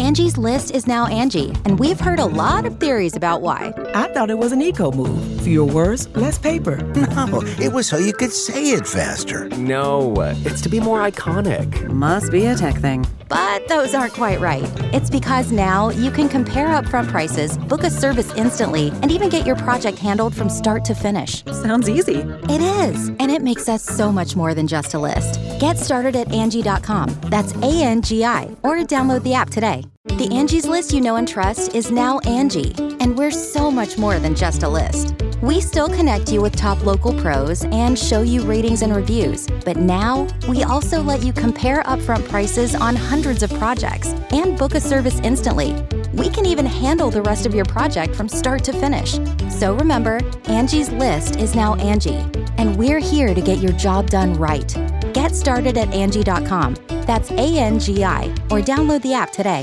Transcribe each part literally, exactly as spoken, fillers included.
Angie's List is now Angie, and we've heard a lot of theories about why. I thought it was an eco move. Fewer words, less paper. No, it was so you could say it faster. No, it's to be more iconic. Must be a tech thing. But those aren't quite right. It's because now you can compare upfront prices, book a service instantly, and even get your project handled from start to finish. Sounds easy. It is, and it makes us so much more than just a list. Get started at Angie dot com. That's A N G I, or download the app today. The Angie's List you know and trust is now Angie, and we're so much more than just a list. We still connect you with top local pros and show you ratings and reviews, but now we also let you compare upfront prices on hundreds of projects and book a service instantly. We can even handle the rest of your project from start to finish. So remember, Angie's List is now Angie, and we're here to get your job done right. Get started at Angie dot com. That's A N G I, or download the app today.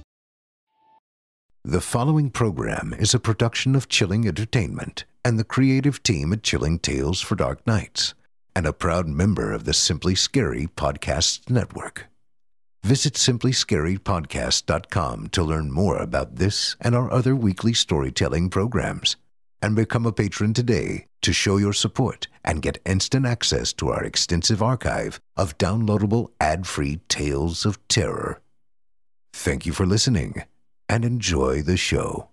The following program is a production of Chilling Entertainment and the creative team at Chilling Tales for Dark Nights, and a proud member of the Simply Scary Podcasts Network. Visit simply scary podcast dot com to learn more about this and our other weekly storytelling programs, and become a patron today to show your support and get instant access to our extensive archive of downloadable ad-free tales of terror. Thank you for listening, and enjoy the show.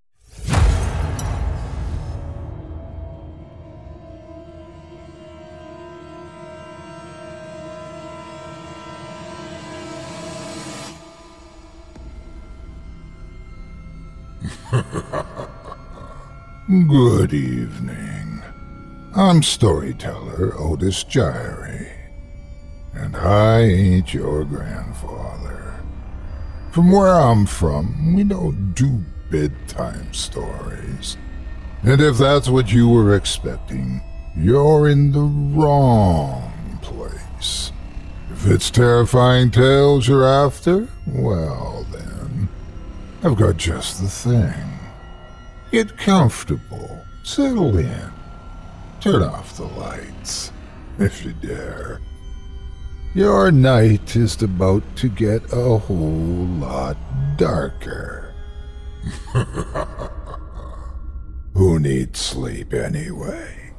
Good evening. I'm storyteller Otis Gyrie, and I ain't your grandfather. From where I'm from, we don't do bedtime stories. And if that's what you were expecting, you're in the wrong place. If it's terrifying tales you're after, well then, I've got just the thing. Get comfortable, settle in, turn off the lights, if you dare. Your night is about to get a whole lot darker. Who needs sleep anyway?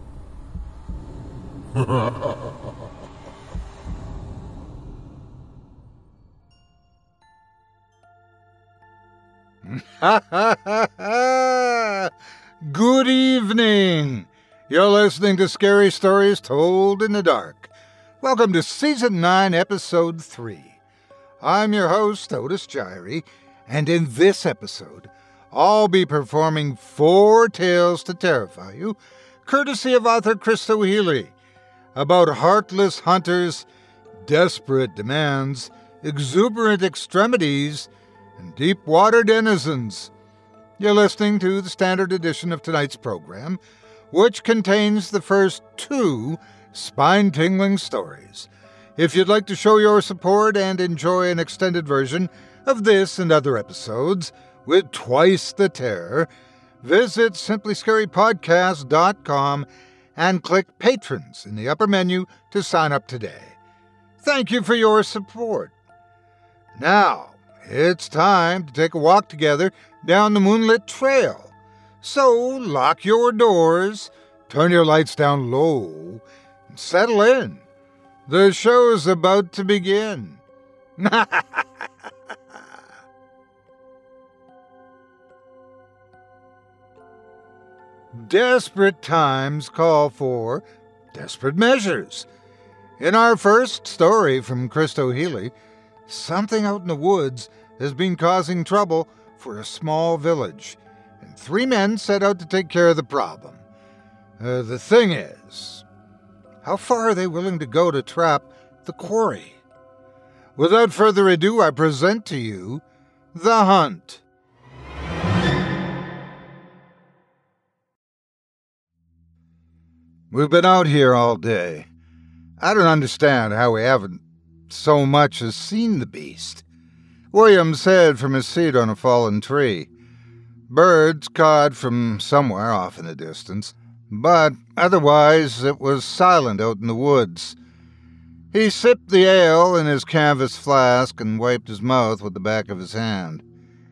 Good evening. You're listening to Scary Stories Told in the Dark. Welcome to Season nine, Episode three. I'm your host, Otis Gyrie, and in this episode, I'll be performing four tales to terrify you, courtesy of author Christo Healy, about heartless hunters, desperate demands, exuberant extremities, and deep-water denizens. You're listening to the standard edition of tonight's program, which contains the first two spine-tingling stories. If you'd like to show your support and enjoy an extended version of this and other episodes with twice the terror, visit simply scary podcast dot com and click Patrons in the upper menu to sign up today. Thank you for your support. Now, it's time to take a walk together down the moonlit trail. So lock your doors, turn your lights down low, and settle in. The show's about to begin. Desperate times call for desperate measures. In our first story from Christo Healy, something out in the woods has been causing trouble for a small village, and three men set out to take care of the problem. Uh, the thing is, how far are they willing to go to trap the quarry? Without further ado, I present to you The Hunt. We've been out here all day. I don't understand how we haven't so much as seen the beast. William said from his seat on a fallen tree. Birds cawed from somewhere off in the distance, but otherwise it was silent out in the woods. He sipped the ale in his canvas flask and wiped his mouth with the back of his hand.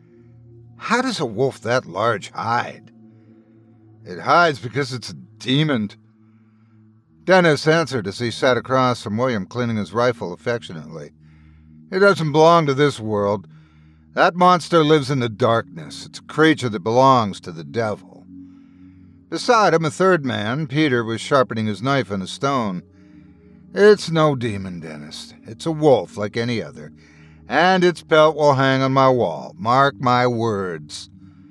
How does a wolf that large hide? It hides because it's a demon. Dennis answered as he sat across from William, cleaning his rifle affectionately. It doesn't belong to this world. That monster lives in the darkness. It's a creature that belongs to the devil. Beside him, a third man, Peter, was sharpening his knife on a stone. It's no demon, Dennis. It's a wolf like any other, and its pelt will hang on my wall. Mark my words.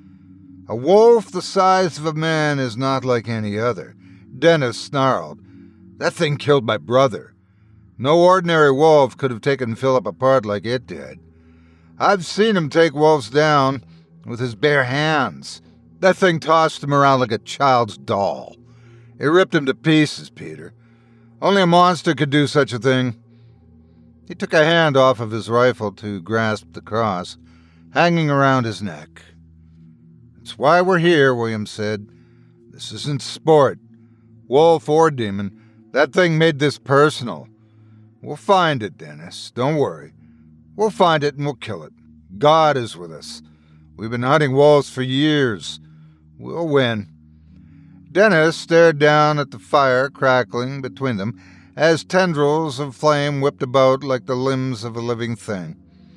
A wolf the size of a man is not like any other. Dennis snarled. That thing killed my brother. No ordinary wolf could have taken Philip apart like it did. I've seen him take wolves down with his bare hands. That thing tossed him around like a child's doll. It ripped him to pieces, Peter. Only a monster could do such a thing. He took a hand off of his rifle to grasp the cross, hanging around his neck. It's why we're here, William said. This isn't sport. Wolf or demon, that thing made this personal. We'll find it, Dennis. Don't worry. We'll find it and we'll kill it. God is with us. We've been hunting wolves for years. We'll win. Dennis stared down at the fire crackling between them as tendrils of flame whipped about like the limbs of a living thing.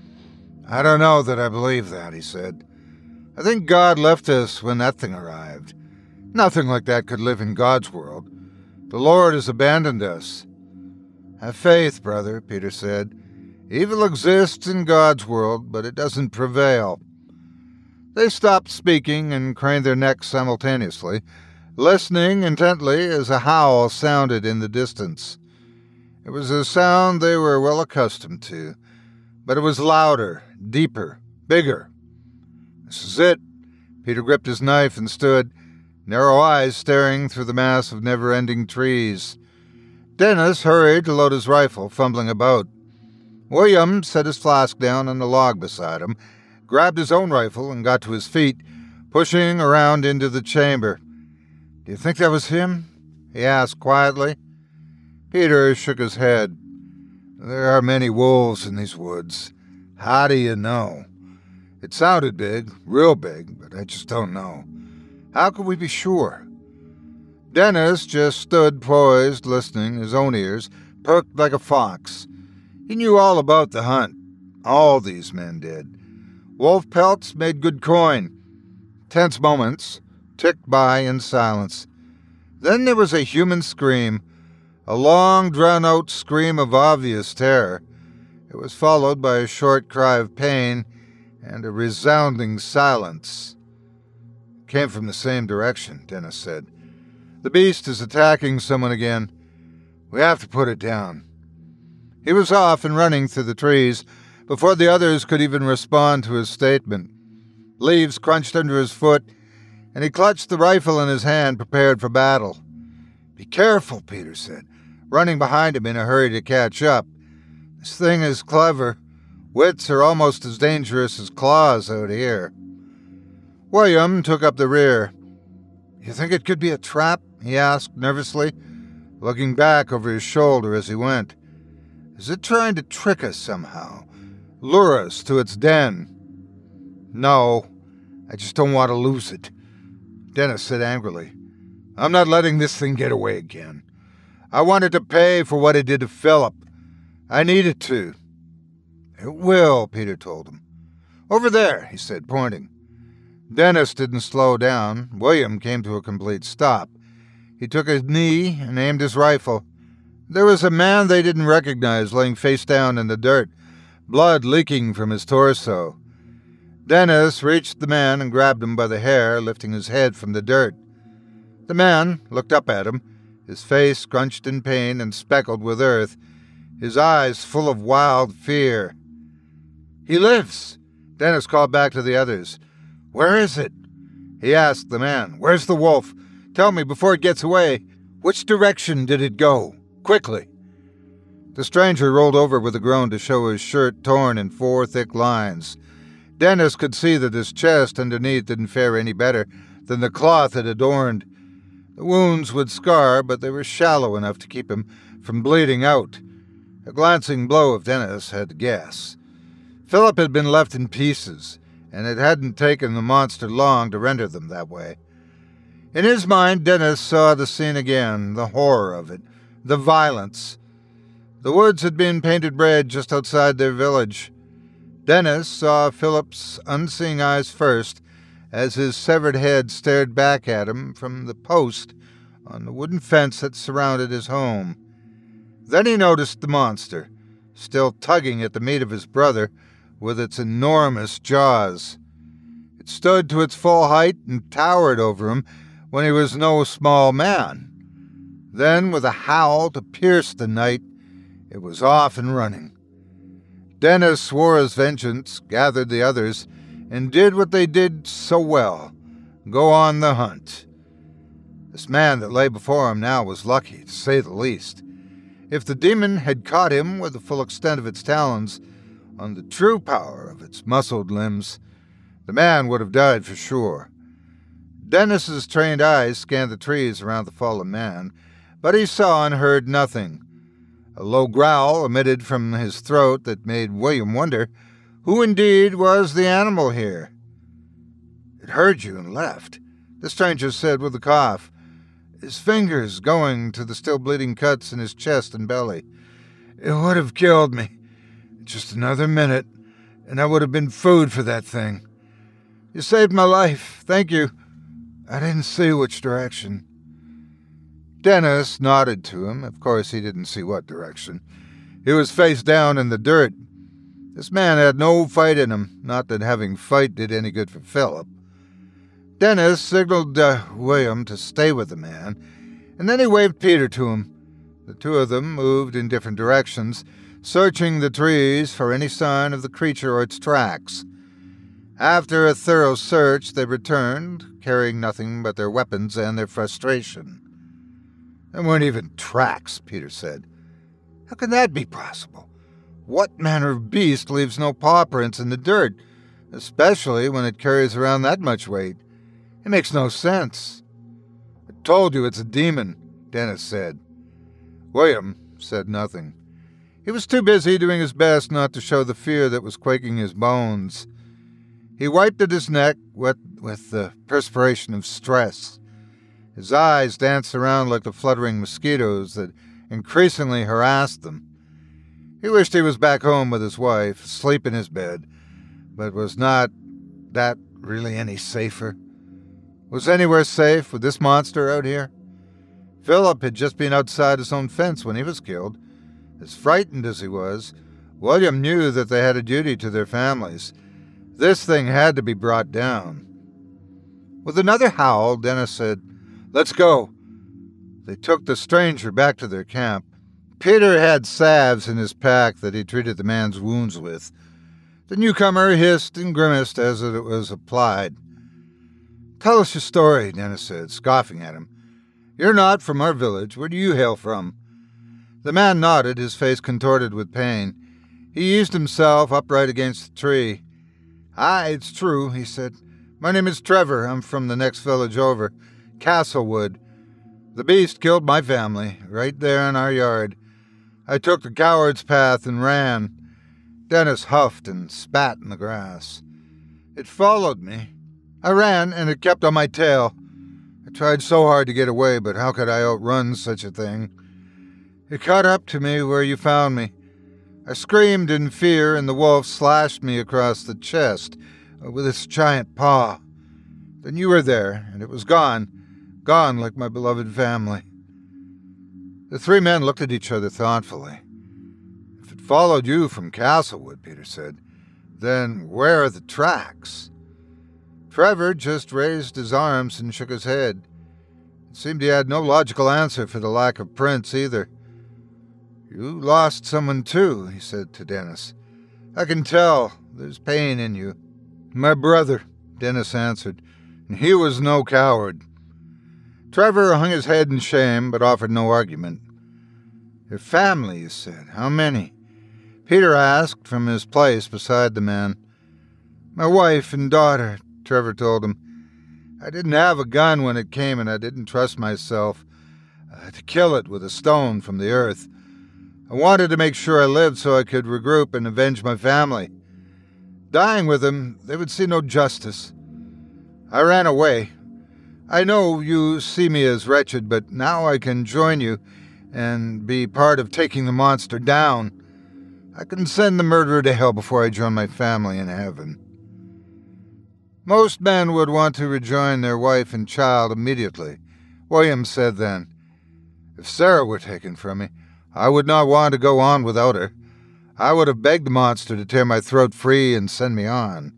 I don't know that I believe that, he said. I think God left us when that thing arrived. Nothing like that could live in God's world. The Lord has abandoned us. Have faith, brother, Peter said. Evil exists in God's world, but it doesn't prevail. They stopped speaking and craned their necks simultaneously, listening intently as a howl sounded in the distance. It was a sound they were well accustomed to, but it was louder, deeper, bigger. This is it. Peter gripped his knife and stood, narrow eyes staring through the mass of never-ending trees. Dennis hurried to load his rifle, fumbling about. William set his flask down on the log beside him, grabbed his own rifle, and got to his feet, pushing around into the chamber. Do you think that was him? He asked quietly. Peter shook his head. There are many wolves in these woods. How do you know? It sounded big, real big, but I just don't know. How could we be sure? Dennis just stood poised, listening, his own ears perked like a fox. He knew all about the hunt. All these men did. Wolf pelts made good coin. Tense moments ticked by in silence. Then there was a human scream, a long, drawn-out scream of obvious terror. It was followed by a short cry of pain and a resounding silence. It came from the same direction, Dennis said. The beast is attacking someone again. We have to put it down. He was off and running through the trees before the others could even respond to his statement. Leaves crunched under his foot, and he clutched the rifle in his hand, prepared for battle. Be careful, Peter said, running behind him in a hurry to catch up. This thing is clever. Wits are almost as dangerous as claws out here. William took up the rear. You think it could be a trap? He asked nervously, looking back over his shoulder as he went. Is it trying to trick us somehow? Lure us to its den? No, I just don't want to lose it, Dennis said angrily. I'm not letting this thing get away again. I wanted to pay for what it did to Philip. I need it to. It will, Peter told him. Over there, he said, pointing. Dennis didn't slow down. William came to a complete stop. He took a knee and aimed his rifle. There was a man they didn't recognize laying face down in the dirt, blood leaking from his torso. Dennis reached the man and grabbed him by the hair, lifting his head from the dirt. The man looked up at him, his face scrunched in pain and speckled with earth, his eyes full of wild fear. He lives, Dennis called back to the others. Where is it? He asked the man. Where's the wolf? Tell me before it gets away. Which direction did it go? Quickly. The stranger rolled over with a groan to show his shirt torn in four thick lines. Dennis could see that his chest underneath didn't fare any better than the cloth it adorned. The wounds would scar, but they were shallow enough to keep him from bleeding out. A glancing blow of Dennis had to guess. Philip had been left in pieces, and it hadn't taken the monster long to render them that way. In his mind, Dennis saw the scene again, the horror of it, the violence. The woods had been painted red just outside their village. Dennis saw Philip's unseeing eyes first as his severed head stared back at him from the post on the wooden fence that surrounded his home. Then he noticed the monster, still tugging at the meat of his brother with its enormous jaws. It stood to its full height and towered over him when he was no small man. Then, with a howl to pierce the night, it was off and running. Dennis swore his vengeance, gathered the others, and did what they did so well, go on the hunt. This man that lay before him now was lucky, to say the least. If the demon had caught him with the full extent of its talons, on the true power of its muscled limbs, the man would have died for sure. Dennis's trained eyes scanned the trees around the fallen man, but he saw and heard nothing. A low growl emitted from his throat that made William wonder who indeed was the animal here. "It heard you and left," the stranger said with a cough, his fingers going to the still bleeding cuts in his chest and belly. "It would have killed me. Just another minute, and I would have been food for that thing. You saved my life. Thank you. I didn't see which direction." Dennis nodded to him. Of course, he didn't see what direction. He was face down in the dirt. This man had no fight in him, not that having fight did any good for Philip. Dennis signaled uh, William to stay with the man, and then he waved Peter to him. The two of them moved in different directions, searching the trees for any sign of the creature or its tracks. After a thorough search, they returned, carrying nothing but their weapons and their frustration. "There weren't even tracks," Peter said. "How can that be possible? What manner of beast leaves no paw prints in the dirt, especially when it carries around that much weight? It makes no sense." "I told you it's a demon," Dennis said. William said nothing. He was too busy doing his best not to show the fear that was quaking his bones. He wiped at his neck, wet with the perspiration of stress. His eyes danced around like the fluttering mosquitoes that increasingly harassed them. He wished he was back home with his wife, asleep in his bed, but was not that really any safer? Was anywhere safe with this monster out here? Philip had just been outside his own fence when he was killed. As frightened as he was, William knew that they had a duty to their families. This thing had to be brought down. With another howl, Dennis said, "Let's go." They took the stranger back to their camp. Peter had salves in his pack that he treated the man's wounds with. The newcomer hissed and grimaced as it was applied. "Tell us your story," Dennis said, scoffing at him. "You're not from our village. Where do you hail from?" The man nodded, his face contorted with pain. He eased himself upright against the tree. "Aye, it's true," he said. "My name is Trevor. I'm from the next village over, Castlewood. The beast killed my family, right there in our yard. I took the coward's path and ran." Dennis huffed and spat in the grass. "It followed me. I ran, and it kept on my tail. I tried so hard to get away, but how could I outrun such a thing? It caught up to me where you found me. I screamed in fear, and the wolf slashed me across the chest with its giant paw. Then you were there, and it was gone, gone like my beloved family." The three men looked at each other thoughtfully. "If it followed you from Castlewood," Peter said, "then where are the tracks?" Trevor just raised his arms and shook his head. It seemed he had no logical answer for the lack of prints either. "You lost someone too," he said to Dennis. "I can tell. There's pain in you." "My brother," Dennis answered, "and he was no coward." Trevor hung his head in shame, but offered no argument. "Your family," you said. "How many?" Peter asked from his place beside the man. "My wife and daughter," Trevor told him. "I didn't have a gun when it came, and I didn't trust myself uh, to kill it with a stone from the earth. I wanted to make sure I lived so I could regroup and avenge my family. Dying with them, they would see no justice. I ran away. I know you see me as wretched, but now I can join you and be part of taking the monster down. I can send the murderer to hell before I join my family in heaven." Most men would want to rejoin their wife and child immediately. William said then, "If Sarah were taken from me, I would not want to go on without her. I would have begged the monster to tear my throat free and send me on."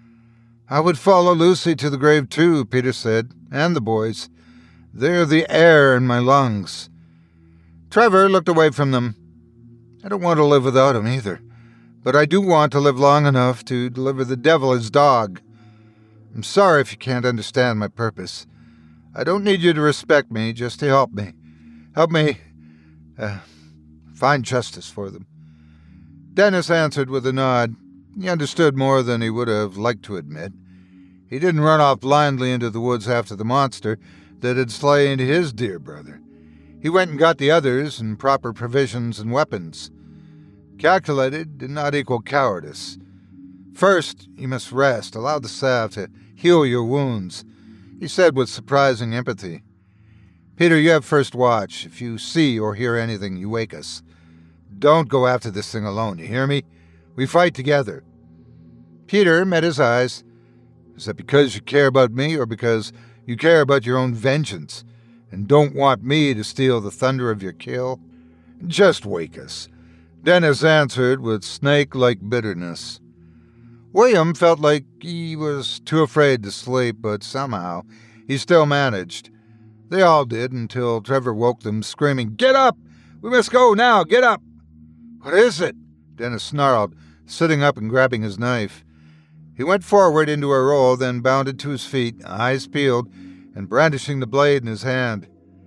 "I would follow Lucy to the grave too," Peter said, "and the boys. They're the air in my lungs." Trevor looked away from them. "I don't want to live without him either, but I do want to live long enough to deliver the devil his dog. I'm sorry if you can't understand my purpose. I don't need you to respect me, just to help me. Help me uh, find justice for them." Dennis answered with a nod. He understood more than he would have liked to admit. He didn't run off blindly into the woods after the monster that had slain his dear brother. He went and got the others and proper provisions and weapons. Calculated did not equal cowardice. "First, you must rest. Allow the salve to heal your wounds," he said with surprising empathy. "Peter, you have first watch. If you see or hear anything, you wake us. Don't go after this thing alone, you hear me? We fight together." Peter met his eyes. "Is that because you care about me or because you care about your own vengeance and don't want me to steal the thunder of your kill? Just wake us," Dennis answered with snake-like bitterness. William felt like he was too afraid to sleep, but somehow he still managed. They all did until Trevor woke them, screaming, "Get up! We must go now! Get up!" "What is it?" Dennis snarled, sitting up and grabbing his knife. He went forward into a roll, then bounded to his feet, eyes peeled, and brandishing the blade in his hand.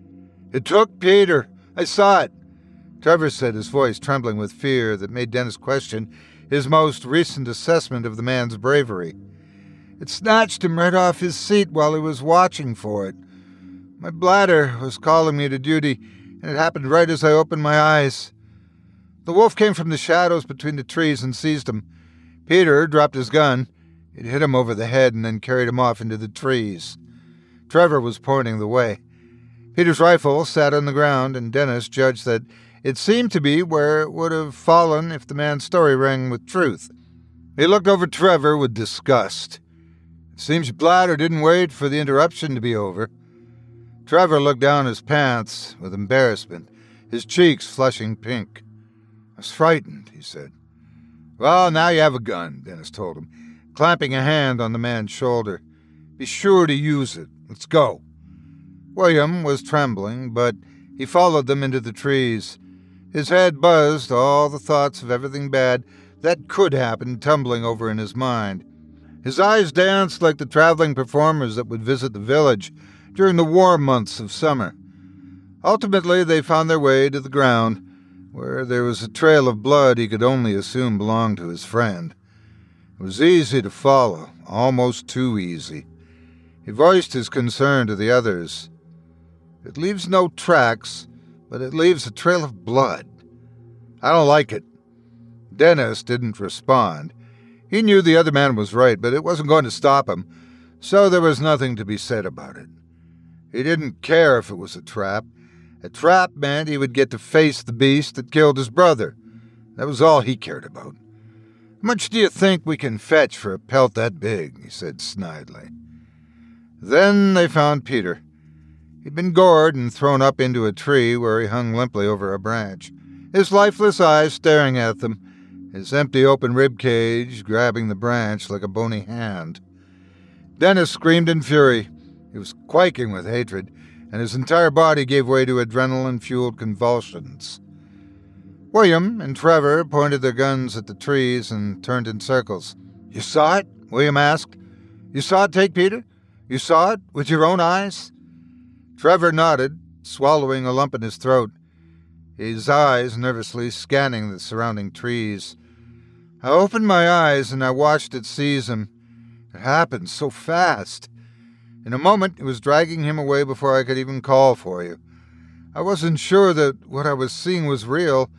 "It took Peter. I saw it," Trevor said, his voice trembling with fear that made Dennis question his most recent assessment of the man's bravery. "It snatched him right off his seat while he was watching for it. My bladder was calling me to duty, and it happened right as I opened my eyes." The wolf came from the shadows between the trees and seized him. Peter dropped his gun. It hit him over the head and then carried him off into the trees. Trevor was pointing the way. Peter's rifle sat on the ground, and Dennis judged that it seemed to be where it would have fallen if the man's story rang with truth. He looked over Trevor with disgust. "It seems your bladder didn't wait for the interruption to be over." Trevor looked down his pants with embarrassment, his cheeks flushing pink. "I was frightened," he said. "Well, now you have a gun," Dennis told him, clamping a hand on the man's shoulder. "Be sure to use it. Let's go." William was trembling, but he followed them into the trees. His head buzzed, all the thoughts of everything bad that could happen tumbling over in his mind. His eyes danced like the traveling performers that would visit the village during the warm months of summer. Ultimately, they found their way to the ground, where there was a trail of blood he could only assume belonged to his friend. It was easy to follow, almost too easy. He voiced his concern to the others. "It leaves no tracks, but it leaves a trail of blood. I don't like it." Dennis didn't respond. He knew the other man was right, but it wasn't going to stop him, so there was nothing to be said about it. He didn't care if it was a trap. A trap meant he would get to face the beast that killed his brother. That was all he cared about. "How much do you think we can fetch for a pelt that big?" he said snidely. Then they found Peter. He'd been gored and thrown up into a tree where he hung limply over a branch, his lifeless eyes staring at them, his empty open rib cage grabbing the branch like a bony hand. Dennis screamed in fury. He was quaking with hatred, and his entire body gave way to adrenaline-fueled convulsions. William and Trevor pointed their guns at the trees and turned in circles. "You saw it?" William asked. "You saw it take Peter? You saw it with your own eyes?" Trevor nodded, swallowing a lump in his throat, his eyes nervously scanning the surrounding trees. "I opened my eyes and I watched it seize him. It happened so fast. In a moment, it was dragging him away before I could even call for you. I wasn't sure that what I was seeing was real,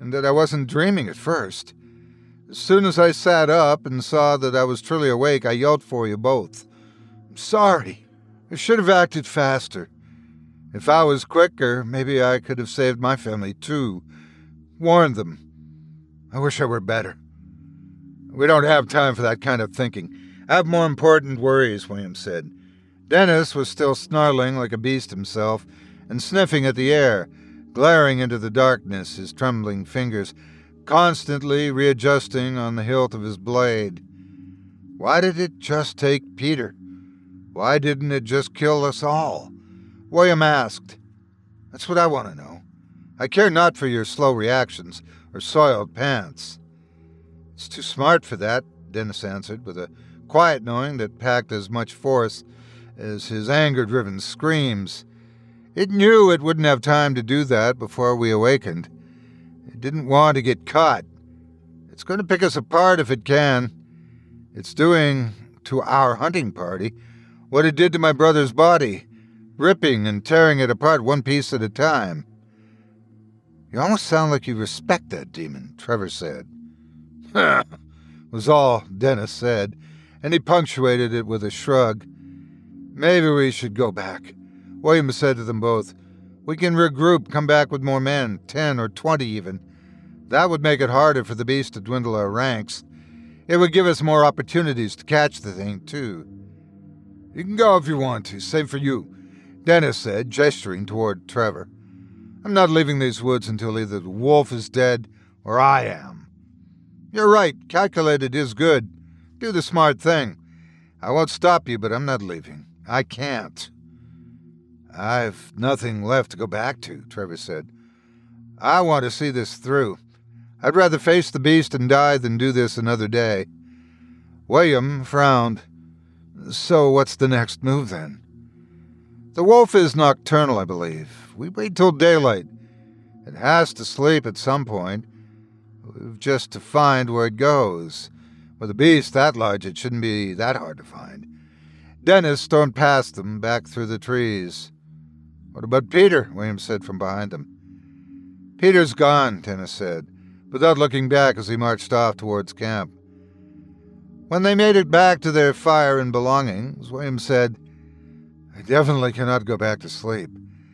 and that I wasn't dreaming at first. As soon as I sat up and saw that I was truly awake, I yelled for you both. I'm sorry. I should have acted faster. If I was quicker, maybe I could have saved my family too. Warned them. I wish I were better. We don't have time for that kind of thinking. I have more important worries, William said. Dennis was still snarling like a beast himself and sniffing at the air, glaring into the darkness, his trembling fingers constantly readjusting on the hilt of his blade. Why did it just take Peter? Why didn't it just kill us all? William asked. That's what I want to know. I care not for your slow reactions or soiled pants. It's too smart for that, Dennis answered, with a quiet knowing that packed as much force as his anger-driven screams. It knew it wouldn't have time to do that before we awakened. It didn't want to get caught. It's going to pick us apart if it can. It's doing to our hunting party what it did to my brother's body, ripping and tearing it apart one piece at a time. You almost sound like you respect that demon, Trevor said. Was all Dennis said, and he punctuated it with a shrug. Maybe we should go back. William said to them both. We can regroup, come back with more men, ten or twenty even. That would make it harder for the beast to dwindle our ranks. It would give us more opportunities to catch the thing, too. You can go if you want to, same for you, Dennis said, gesturing toward Trevor. I'm not leaving these woods until either the wolf is dead or I am. You're right, calculated is good. Do the smart thing. I won't stop you, but I'm not leaving. I can't. I've nothing left to go back to, Trevor said. I want to see this through. I'd rather face the beast and die than do this another day. William frowned. So what's the next move, then? The wolf is nocturnal, I believe. We wait till daylight. It has to sleep at some point. We've just to find where it goes. With a beast that large, it shouldn't be that hard to find. Dennis stormed past them, back through the trees. What about Peter? William said from behind them. Peter's gone, Dennis said, without looking back as he marched off towards camp. When they made it back to their fire and belongings, William said, I definitely cannot go back to sleep.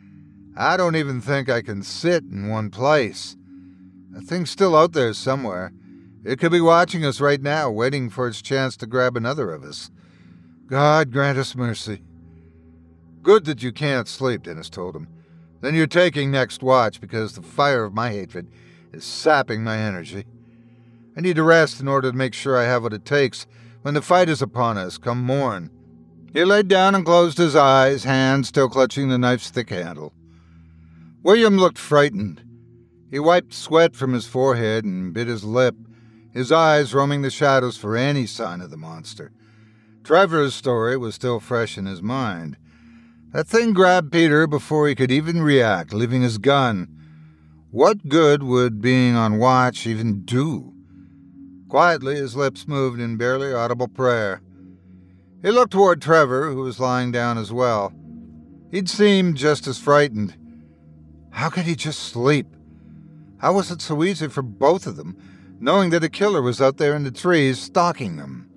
I don't even think I can sit in one place. The thing's still out there somewhere. It could be watching us right now, waiting for its chance to grab another of us. God grant us mercy. Good that you can't sleep, Dennis told him. Then you're taking next watch because the fire of my hatred is sapping my energy. I need to rest in order to make sure I have what it takes when the fight is upon us come morn. He laid down and closed his eyes, hands still clutching the knife's thick handle. William looked frightened. He wiped sweat from his forehead and bit his lip, his eyes roaming the shadows for any sign of the monster. Trevor's story was still fresh in his mind. That thing grabbed Peter before he could even react, leaving his gun. What good would being on watch even do? Quietly, his lips moved in barely audible prayer. He looked toward Trevor, who was lying down as well. He'd seemed just as frightened. How could he just sleep? How was it so easy for both of them, knowing that a killer was out there in the trees stalking them?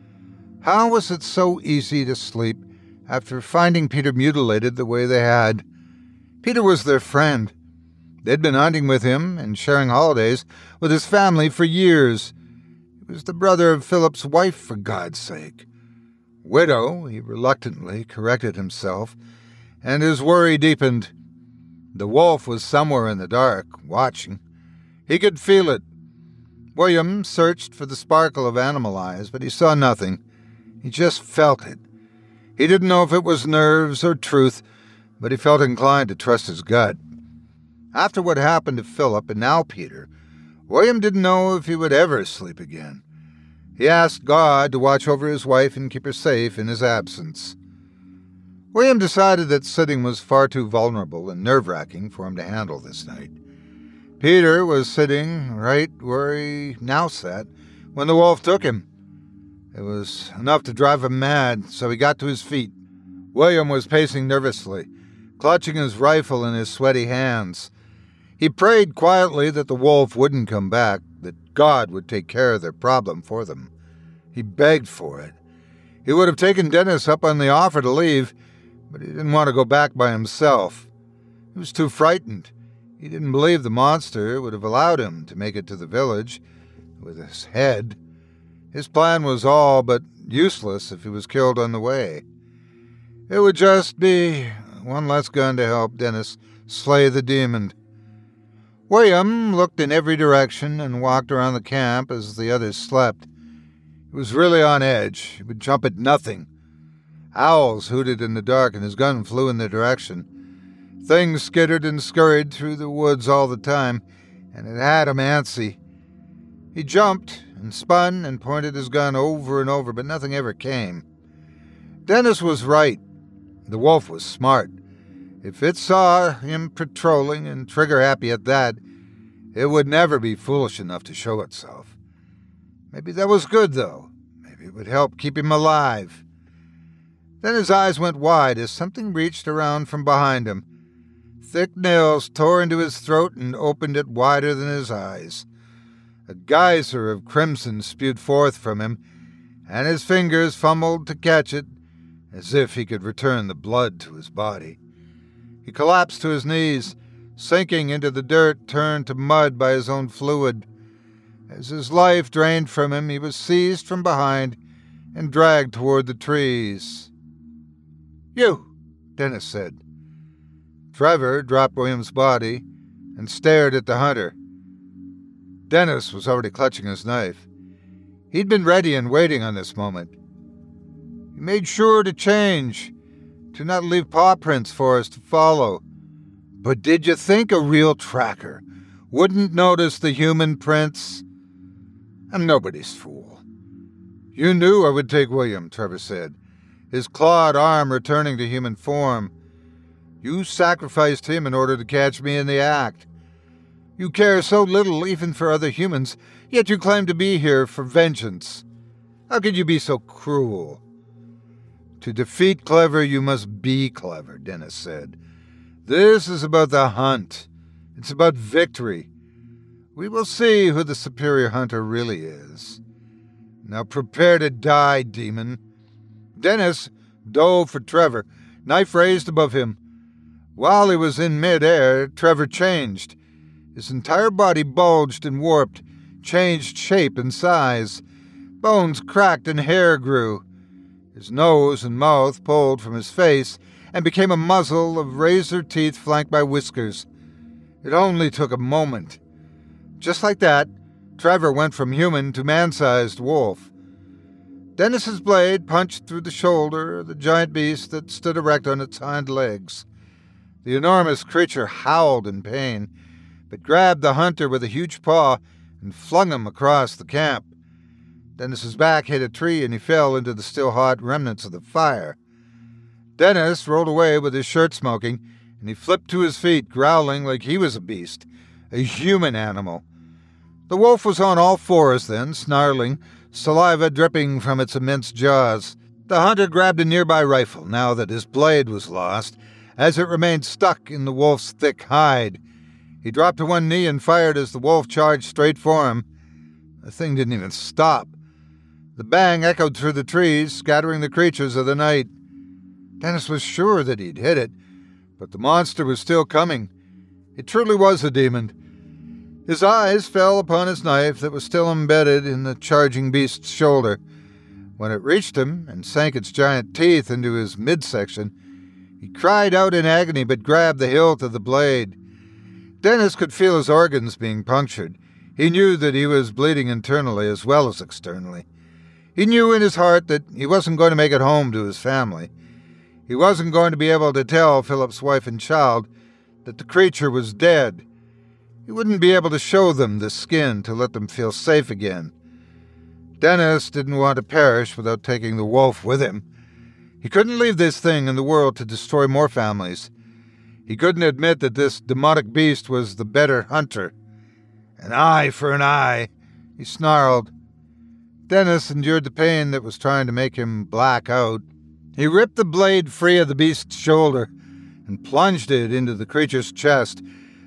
How was it so easy to sleep after finding Peter mutilated the way they had? Peter was their friend. They'd been hunting with him and sharing holidays with his family for years. He was the brother of Philip's wife, for God's sake. Widow, he reluctantly corrected himself, and his worry deepened. The wolf was somewhere in the dark, watching. He could feel it. William searched for the sparkle of animal eyes, but he saw nothing. He just felt it. He didn't know if it was nerves or truth, but he felt inclined to trust his gut. After what happened to Philip and now Peter, William didn't know if he would ever sleep again. He asked God to watch over his wife and keep her safe in his absence. William decided that sitting was far too vulnerable and nerve-wracking for him to handle this night. Peter was sitting right where he now sat when the wolf took him. It was enough to drive him mad, so he got to his feet. William was pacing nervously, clutching his rifle in his sweaty hands. He prayed quietly that the wolf wouldn't come back, that God would take care of their problem for them. He begged for it. He would have taken Dennis up on the offer to leave, but he didn't want to go back by himself. He was too frightened. He didn't believe the monster would have allowed him to make it to the village with his head. His plan was all but useless if he was killed on the way. It would just be one less gun to help Dennis slay the demon. William looked in every direction and walked around the camp as the others slept. He was really on edge. He would jump at nothing. Owls hooted in the dark and his gun flew in their direction. Things skittered and scurried through the woods all the time, and it had him antsy. He jumped and spun and pointed his gun over and over, but nothing ever came. Dennis was right. The wolf was smart. If it saw him patrolling and trigger-happy at that, it would never be foolish enough to show itself. Maybe that was good, though. Maybe it would help keep him alive. Then his eyes went wide as something reached around from behind him. Thick nails tore into his throat and opened it wider than his eyes. A geyser of crimson spewed forth from him, and his fingers fumbled to catch it, as if he could return the blood to his body. He collapsed to his knees, sinking into the dirt turned to mud by his own fluid. As his life drained from him, he was seized from behind and dragged toward the trees. "You," Dennis said. Trevor dropped William's body and stared at the hunter. Dennis was already clutching his knife. He'd been ready and waiting on this moment. He made sure to change, to not leave paw prints for us to follow. But did you think a real tracker wouldn't notice the human prints? I'm nobody's fool. You knew I would take William, Trevor said, his clawed arm returning to human form. You sacrificed him in order to catch me in the act. You care so little even for other humans, yet you claim to be here for vengeance. How could you be so cruel? To defeat clever, you must be clever, Dennis said. This is about the hunt. It's about victory. We will see who the superior hunter really is. Now prepare to die, demon. Dennis dove for Trevor, knife raised above him. While he was in mid-air, Trevor changed. His entire body bulged and warped, changed shape and size. Bones cracked and hair grew. His nose and mouth pulled from his face and became a muzzle of razor teeth flanked by whiskers. It only took a moment. Just like that, Trevor went from human to man-sized wolf. Dennis's blade punched through the shoulder of the giant beast that stood erect on its hind legs. The enormous creature howled in pain, but grabbed the hunter with a huge paw and flung him across the camp. Dennis's back hit a tree and he fell into the still hot remnants of the fire. Dennis rolled away with his shirt smoking, and he flipped to his feet, growling like he was a beast, a human animal. The wolf was on all fours then, snarling, saliva dripping from its immense jaws. The hunter grabbed a nearby rifle, now that his blade was lost, as it remained stuck in the wolf's thick hide. He dropped to one knee and fired as the wolf charged straight for him. The thing didn't even stop. The bang echoed through the trees, scattering the creatures of the night. Dennis was sure that he'd hit it, but the monster was still coming. It truly was a demon. His eyes fell upon his knife that was still embedded in the charging beast's shoulder. When it reached him and sank its giant teeth into his midsection, he cried out in agony but grabbed the hilt of the blade. Dennis could feel his organs being punctured. He knew that he was bleeding internally as well as externally. He knew in his heart that he wasn't going to make it home to his family. He wasn't going to be able to tell Philip's wife and child that the creature was dead. He wouldn't be able to show them the skin to let them feel safe again. Dennis didn't want to perish without taking the wolf with him. He couldn't leave this thing in the world to destroy more families. He couldn't admit that this demonic beast was the better hunter. An eye for an eye, he snarled. Dennis endured the pain that was trying to make him black out. He ripped the blade free of the beast's shoulder and plunged it into the creature's chest,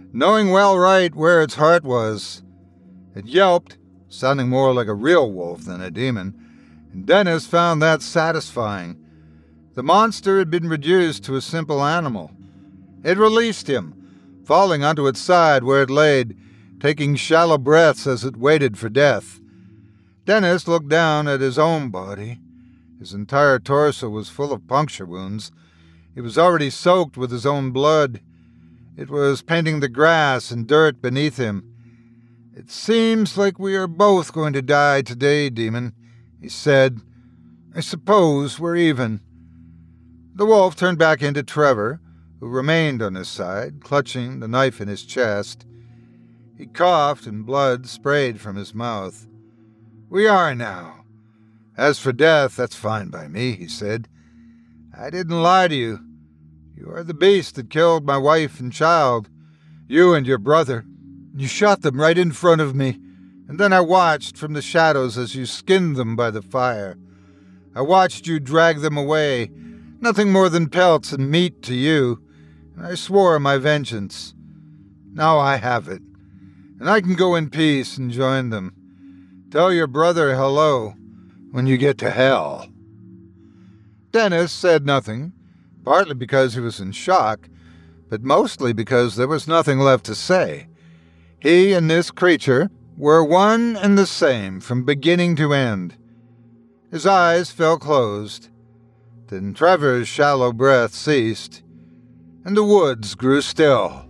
knowing well right where its heart was. It yelped, sounding more like a real wolf than a demon, and Dennis found that satisfying. The monster had been reduced to a simple animal. It released him, falling onto its side where it laid, taking shallow breaths as it waited for death. Dennis looked down at his own body. His entire torso was full of puncture wounds. He was already soaked with his own blood. It was painting the grass and dirt beneath him. "It seems like we are both going to die today, demon," he said. "I suppose we're even." The wolf turned back into Trevor, who remained on his side, clutching the knife in his chest. He coughed and blood sprayed from his mouth. "We are now. As for death, that's fine by me," he said. "I didn't lie to you. You are the beast that killed my wife and child. You and your brother. You shot them right in front of me, and then I watched from the shadows as you skinned them by the fire. I watched you drag them away, nothing more than pelts and meat to you, and I swore my vengeance. Now I have it, and I can go in peace and join them. Tell your brother hello when you get to hell." Dennis said nothing, partly because he was in shock, but mostly because there was nothing left to say. He and this creature were one and the same from beginning to end. His eyes fell closed. Then Trevor's shallow breath ceased, and the woods grew still.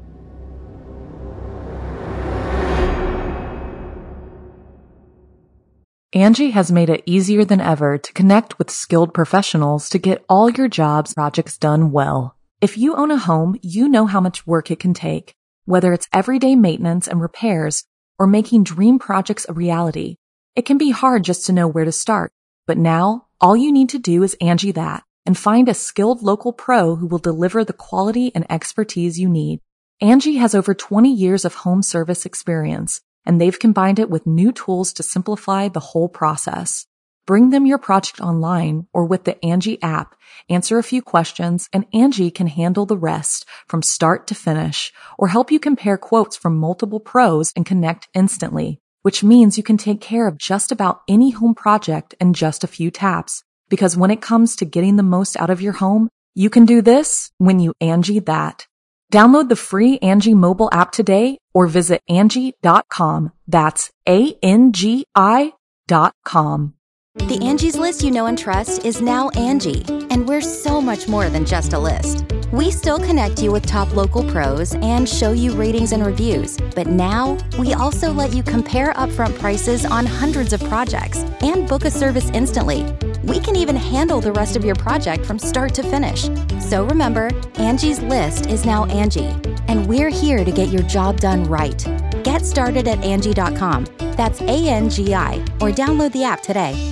Angie has made it easier than ever to connect with skilled professionals to get all your jobs projects done well. If you own a home, you know how much work it can take, whether it's everyday maintenance and repairs or making dream projects a reality. It can be hard just to know where to start, but now all you need to do is Angie that and find a skilled local pro who will deliver the quality and expertise you need. Angie has over twenty years of home service experience, and they've combined it with new tools to simplify the whole process. Bring them your project online or with the Angie app, answer a few questions, and Angie can handle the rest from start to finish, or help you compare quotes from multiple pros and connect instantly, which means you can take care of just about any home project in just a few taps. Because when it comes to getting the most out of your home, you can do this when you Angie that. Download the free Angie mobile app today or visit Angie dot com. That's A N G I dot com. The Angie's List you know and trust is now Angie, and we're so much more than just a list. We still connect you with top local pros and show you ratings and reviews, but now we also let you compare upfront prices on hundreds of projects and book a service instantly. We can even handle the rest of your project from start to finish. So remember, Angie's List is now Angie, and we're here to get your job done right. Get started at Angie dot com. That's A N G I, or download the app today.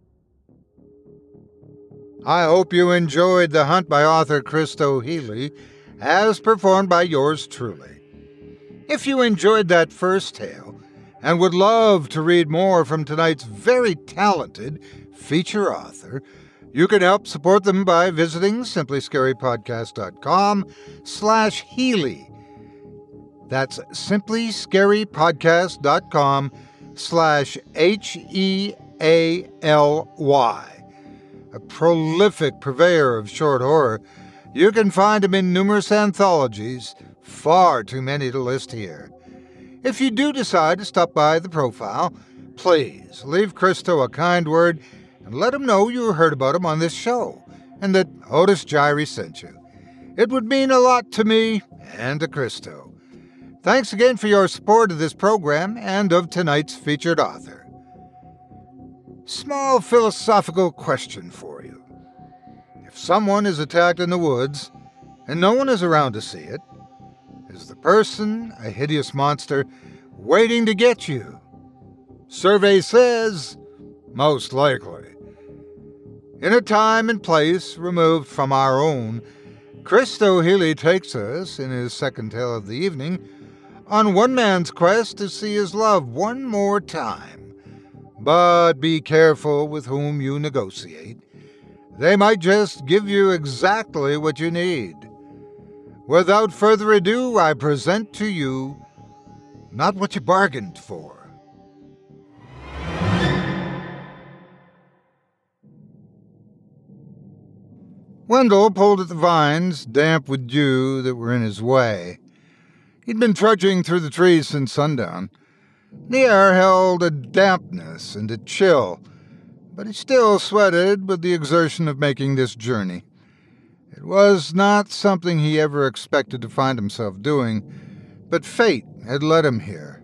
I hope you enjoyed The Hunt by author Christo Healy, as performed by yours truly. If you enjoyed that first tale and would love to read more from tonight's very talented feature author, you can help support them by visiting simply scary podcast dot com slash Healy. That's simply scary podcast dot com slash H E A L Y. A prolific purveyor of short horror, you can find him in numerous anthologies, far too many to list here. If you do decide to stop by the profile, please leave Christo a kind word and let him know you heard about him on this show and that Otis Jiry sent you. It would mean a lot to me and to Christo. Thanks again for your support of this program and of tonight's featured author. Small philosophical question for you. If someone is attacked in the woods and no one is around to see it, is the person a hideous monster waiting to get you? Survey says, most likely. In a time and place removed from our own, Christo Healy takes us, in his second tale of the evening, on one man's quest to see his love one more time. But be careful with whom you negotiate. They might just give you exactly what you need. Without further ado, I present to you Not What You Bargained For. Wendell pulled at the vines, damp with dew, that were in his way. He'd been trudging through the trees since sundown. The air held a dampness and a chill, but he still sweated with the exertion of making this journey. It was not something he ever expected to find himself doing, but fate had led him here.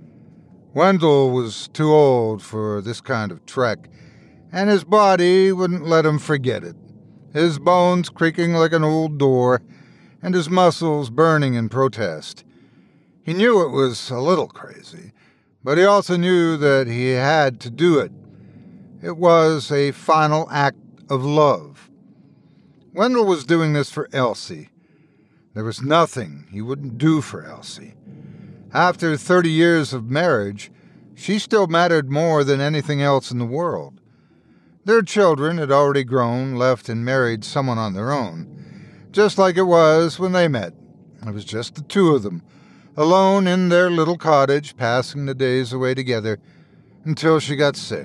Wendell was too old for this kind of trek, and his body wouldn't let him forget it, his bones creaking like an old door, and his muscles burning in protest. He knew it was a little crazy, but he also knew that he had to do it. It was a final act of love. Wendell was doing this for Elsie. There was nothing he wouldn't do for Elsie. After thirty years of marriage, she still mattered more than anything else in the world. Their children had already grown, left and married someone on their own, just like it was when they met. It was just the two of them, alone in their little cottage, passing the days away together until she got sick.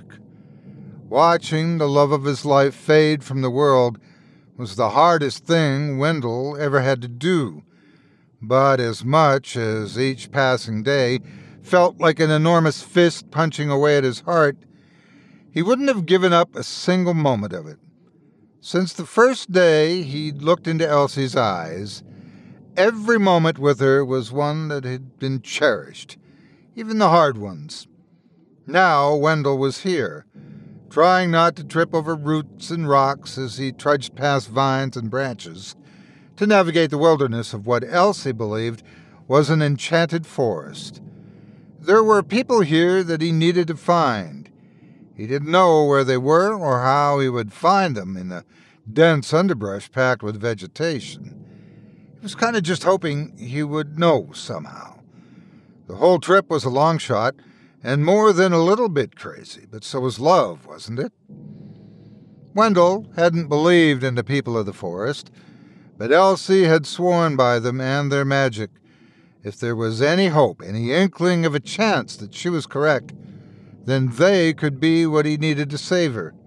Watching the love of his life fade from the world was the hardest thing Wendell ever had to do, but as much as each passing day felt like an enormous fist punching away at his heart, he wouldn't have given up a single moment of it. Since the first day he'd looked into Elsie's eyes, every moment with her was one that had been cherished, even the hard ones. Now Wendell was here, trying not to trip over roots and rocks as he trudged past vines and branches, to navigate the wilderness of what Elsie believed was an enchanted forest. There were people here that he needed to find. He didn't know where they were or how he would find them in the dense underbrush packed with vegetation. He was kind of just hoping he would know somehow. The whole trip was a long shot, and more than a little bit crazy, but so was love, wasn't it? Wendell hadn't believed in the people of the forest, but Elsie had sworn by them and their magic. If there was any hope, any inkling of a chance that she was correct, then they could be what he needed to save her.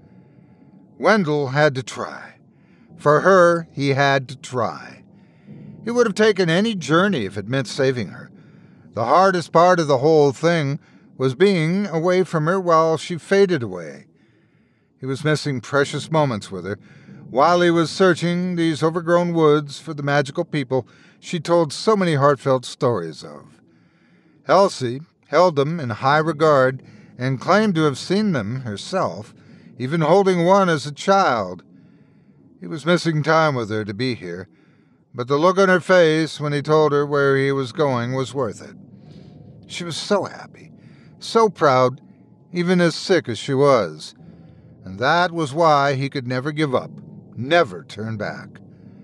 Wendell had to try. For her, he had to try. He would have taken any journey if it meant saving her. The hardest part of the whole thing was being away from her while she faded away. He was missing precious moments with her, while he was searching these overgrown woods for the magical people she told so many heartfelt stories of. Elsie held them in high regard and claimed to have seen them herself, even holding one as a child. He was missing time with her to be here, but the look on her face when he told her where he was going was worth it. She was so happy, so proud, even as sick as she was. And that was why he could never give up, never turn back.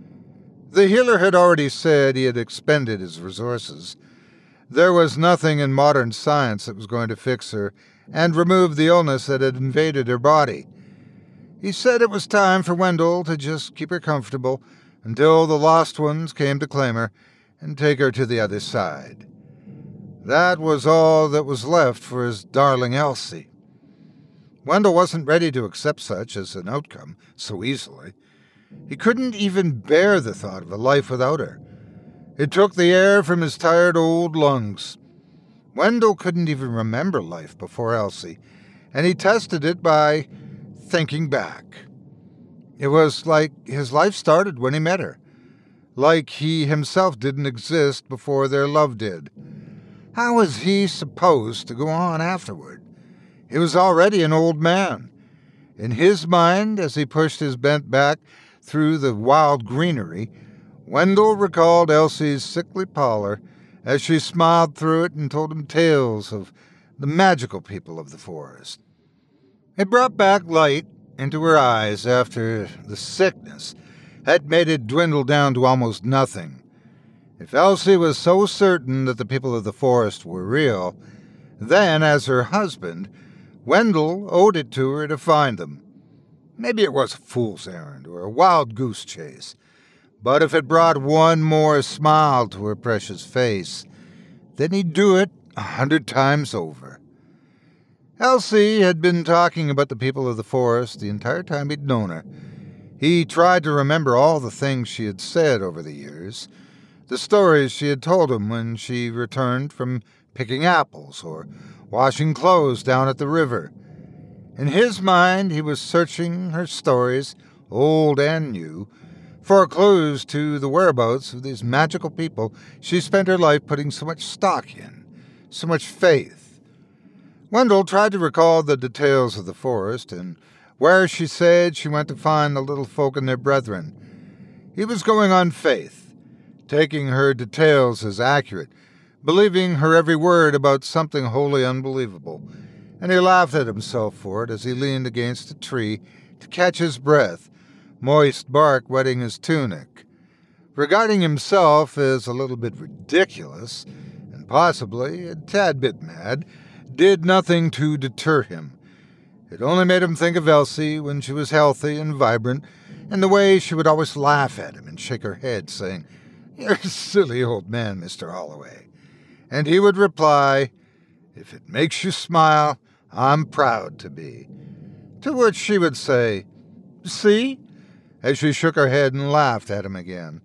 The healer had already said he had expended his resources. There was nothing in modern science that was going to fix her and remove the illness that had invaded her body. He said it was time for Wendell to just keep her comfortable until the lost ones came to claim her and take her to the other side. That was all that was left for his darling Elsie. Wendell wasn't ready to accept such as an outcome so easily. He couldn't even bear the thought of a life without her. It took the air from his tired old lungs. Wendell couldn't even remember life before Elsie, and he tested it by thinking back. It was like his life started when he met her, like he himself didn't exist before their love did. How was he supposed to go on afterward? He was already an old man. In his mind, as he pushed his bent back through the wild greenery, Wendell recalled Elsie's sickly pallor as she smiled through it and told him tales of the magical people of the forest. It brought back light into her eyes after the sickness had made it dwindle down to almost nothing. If Elsie was so certain that the people of the forest were real, then, as her husband, Wendell owed it to her to find them. Maybe it was a fool's errand or a wild goose chase, but if it brought one more smile to her precious face, then he'd do it a hundred times over. Elsie had been talking about the people of the forest the entire time he'd known her. He tried to remember all the things she had said over the years, the stories she had told him when she returned from picking apples or washing clothes down at the river. In his mind, he was searching her stories, old and new, for clues to the whereabouts of these magical people she spent her life putting so much stock in, so much faith. Wendell tried to recall the details of the forest and where she said she went to find the little folk and their brethren. He was going on faith, taking her details as accurate, believing her every word about something wholly unbelievable, and he laughed at himself for it as he leaned against a tree to catch his breath, moist bark wetting his tunic. Regarding himself as a little bit ridiculous, and possibly a tad bit mad, did nothing to deter him. It only made him think of Elsie when she was healthy and vibrant, and the way she would always laugh at him and shake her head, saying, "You're a silly old man, Mister Holloway." And he would reply, "If it makes you smile, I'm proud to be." To which she would say, "See?" as she shook her head and laughed at him again.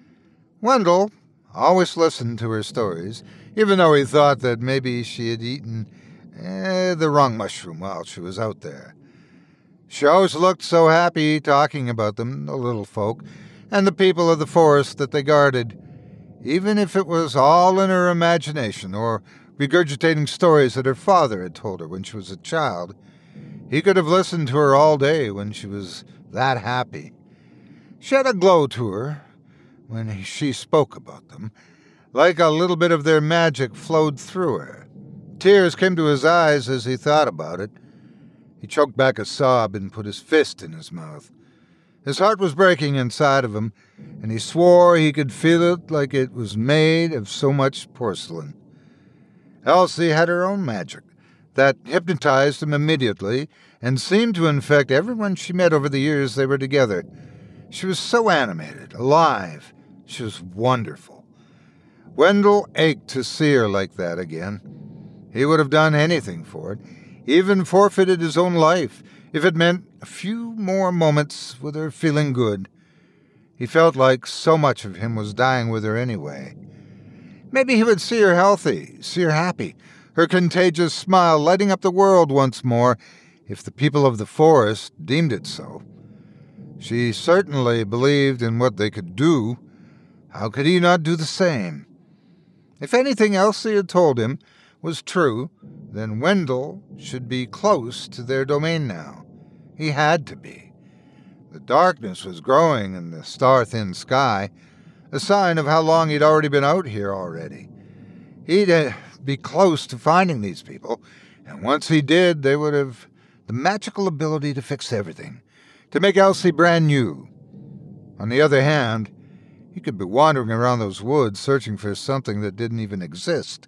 Wendell always listened to her stories, even though he thought that maybe she had eaten eh, the wrong mushroom while she was out there. She always looked so happy talking about them, the little folk, and the people of the forest that they guarded, even if it was all in her imagination or regurgitating stories that her father had told her when she was a child. He could have listened to her all day when she was that happy. She had a glow to her when he, she spoke about them, like a little bit of their magic flowed through her. Tears came to his eyes as he thought about it. He choked back a sob and put his fist in his mouth. His heart was breaking inside of him, and he swore he could feel it like it was made of so much porcelain. Elsie had her own magic that hypnotized him immediately and seemed to infect everyone she met over the years they were together. She was so animated, alive. She was wonderful. Wendell ached to see her like that again. He would have done anything for it, even forfeited his own life, if it meant a few more moments with her feeling good. He felt like so much of him was dying with her anyway. Maybe he would see her healthy, see her happy, her contagious smile lighting up the world once more, if the people of the forest deemed it so. She certainly believed in what they could do. How could he not do the same? If anything Elsie had told him was true, then Wendell should be close to their domain now. He had to be. The darkness was growing in the star-thin sky, a sign of how long he'd already been out here already. He'd uh, be close to finding these people, and once he did, they would have the magical ability to fix everything, to make Elsie brand new. On the other hand, he could be wandering around those woods searching for something that didn't even exist.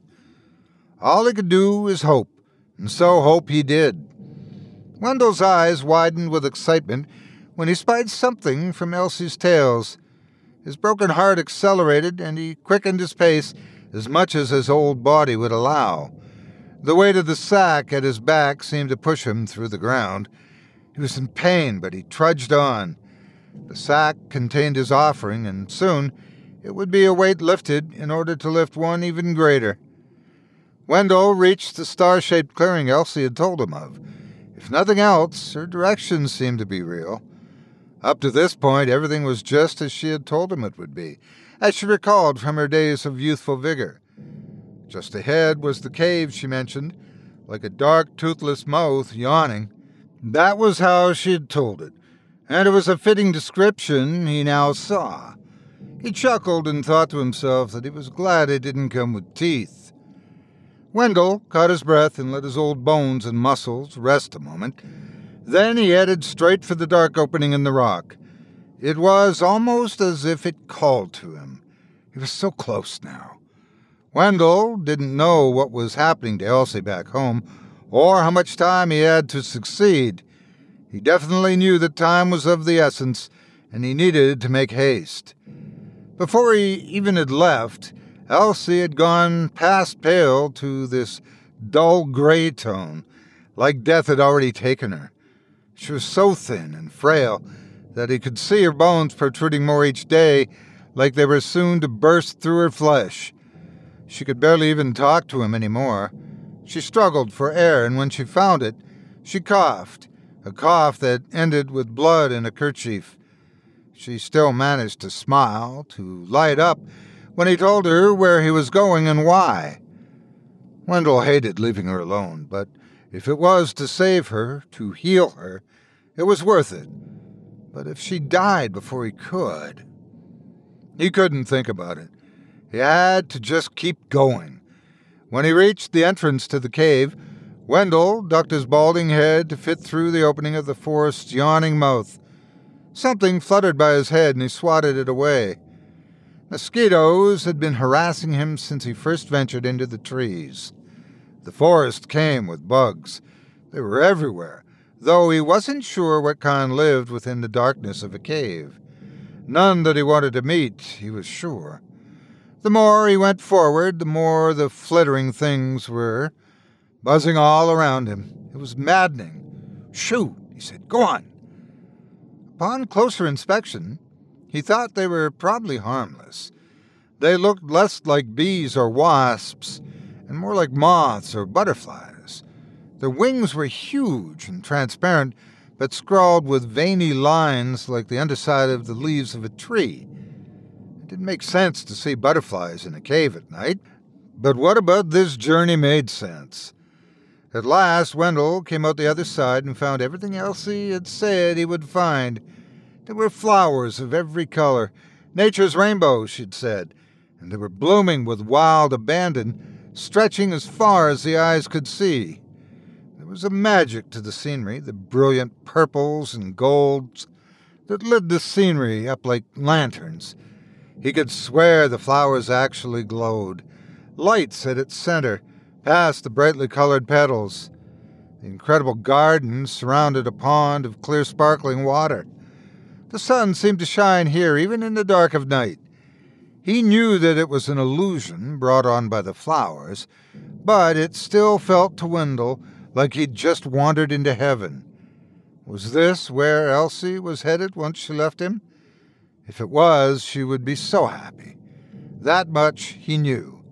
All he could do was hope, and so hope he did. Wendell's eyes widened with excitement when he spied something from Elsie's tales. His broken heart accelerated, and he quickened his pace as much as his old body would allow. The weight of the sack at his back seemed to push him through the ground. He was in pain, but he trudged on. The sack contained his offering, and soon it would be a weight lifted in order to lift one even greater. Wendell reached the star-shaped clearing Elsie had told him of. If nothing else, her directions seemed to be real. Up to this point, everything was just as she had told him it would be, as she recalled from her days of youthful vigor. Just ahead was the cave she mentioned, like a dark, toothless mouth yawning. That was how she had told it, and it was a fitting description he now saw. He chuckled and thought to himself that he was glad it didn't come with teeth. Wendell caught his breath and let his old bones and muscles rest a moment. Then he headed straight for the dark opening in the rock. It was almost as if it called to him. He was so close now. Wendell didn't know what was happening to Elsie back home, or how much time he had to succeed. He definitely knew that time was of the essence, and he needed to make haste. Before he even had left, Elsie had gone past pale to this dull gray tone, like death had already taken her. She was so thin and frail that he could see her bones protruding more each day, like they were soon to burst through her flesh. She could barely even talk to him anymore. She struggled for air, and when she found it, she coughed, a cough that ended with blood in a kerchief. She still managed to smile, to light up, when he told her where he was going and why. Wendell hated leaving her alone, but if it was to save her, to heal her, it was worth it. But if she died before he could... He couldn't think about it. He had to just keep going. When he reached the entrance to the cave, Wendell ducked his balding head to fit through the opening of the forest's yawning mouth. Something fluttered by his head, and he swatted it away. Mosquitoes had been harassing him since he first ventured into the trees. The forest came with bugs. They were everywhere, though he wasn't sure what kind lived within the darkness of a cave. None that he wanted to meet, he was sure. The more he went forward, the more the flittering things were, buzzing all around him. It was maddening. "Shoot," he said. "Go on." Upon closer inspection, he thought they were probably harmless. They looked less like bees or wasps, and more like moths or butterflies. Their wings were huge and transparent, but scrawled with veiny lines like the underside of the leaves of a tree. It didn't make sense to see butterflies in a cave at night, but what about this journey made sense? At last, Wendell came out the other side and found everything Elsie had said he would find. There were flowers of every color, nature's rainbow, she'd said, and they were blooming with wild abandon, stretching as far as the eyes could see. There was a magic to the scenery, the brilliant purples and golds that lit the scenery up like lanterns. He could swear the flowers actually glowed, lights at its center, past the brightly colored petals. The incredible garden surrounded a pond of clear sparkling water. The sun seemed to shine here even in the dark of night. He knew that it was an illusion brought on by the flowers, but it still felt to Wendell like he'd just wandered into heaven. Was this where Elsie was headed once she left him? If it was, she would be so happy. That much he knew.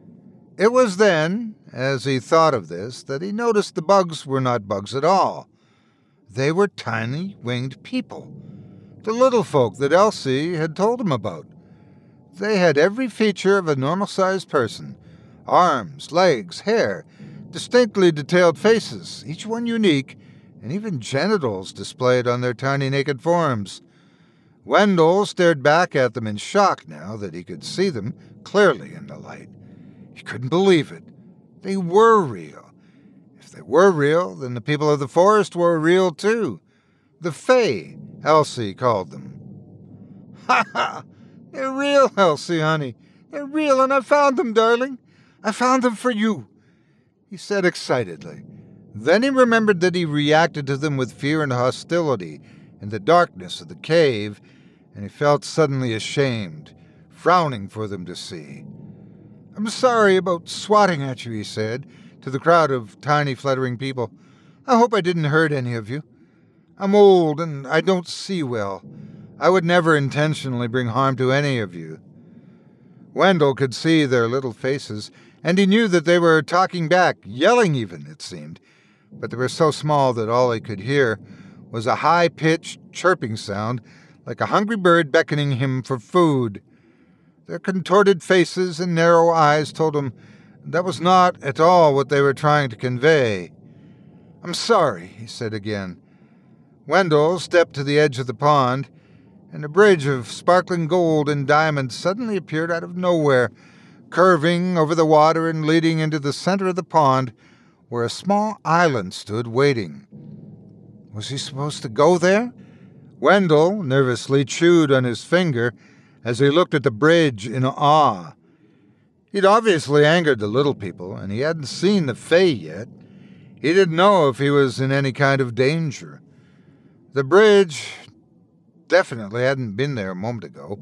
It was then, as he thought of this, that he noticed the bugs were not bugs at all. They were tiny winged people, the little folk that Elsie had told him about. They had every feature of a normal-sized person: arms, legs, hair, distinctly detailed faces, each one unique, and even genitals displayed on their tiny naked forms. Wendell stared back at them in shock now that he could see them clearly in the light. He couldn't believe it. They were real. If they were real, then the people of the forest were real too. The Fae, Elsie called them. Ha ha! They're real, Elsie, honey. They're real, and I found them, darling. I found them for you, he said excitedly. Then he remembered that he reacted to them with fear and hostility in the darkness of the cave, and he felt suddenly ashamed, frowning for them to see. "I'm sorry about swatting at you," he said, to the crowd of tiny fluttering people. "I hope I didn't hurt any of you. I'm old, and I don't see well. I would never intentionally bring harm to any of you." Wendell could see their little faces, and he knew that they were talking back, yelling even, it seemed, but they were so small that all he could hear was a high-pitched chirping sound, like a hungry bird beckoning him for food. Their contorted faces and narrow eyes told him that was not at all what they were trying to convey. "I'm sorry," he said again. Wendell stepped to the edge of the pond, and a bridge of sparkling gold and diamonds suddenly appeared out of nowhere, curving over the water and leading into the center of the pond, where a small island stood waiting. Was he supposed to go there? Wendell nervously chewed on his finger as he looked at the bridge in awe. He'd obviously angered the little people, and he hadn't seen the Fae yet. He didn't know if he was in any kind of danger. The bridge definitely hadn't been there a moment ago.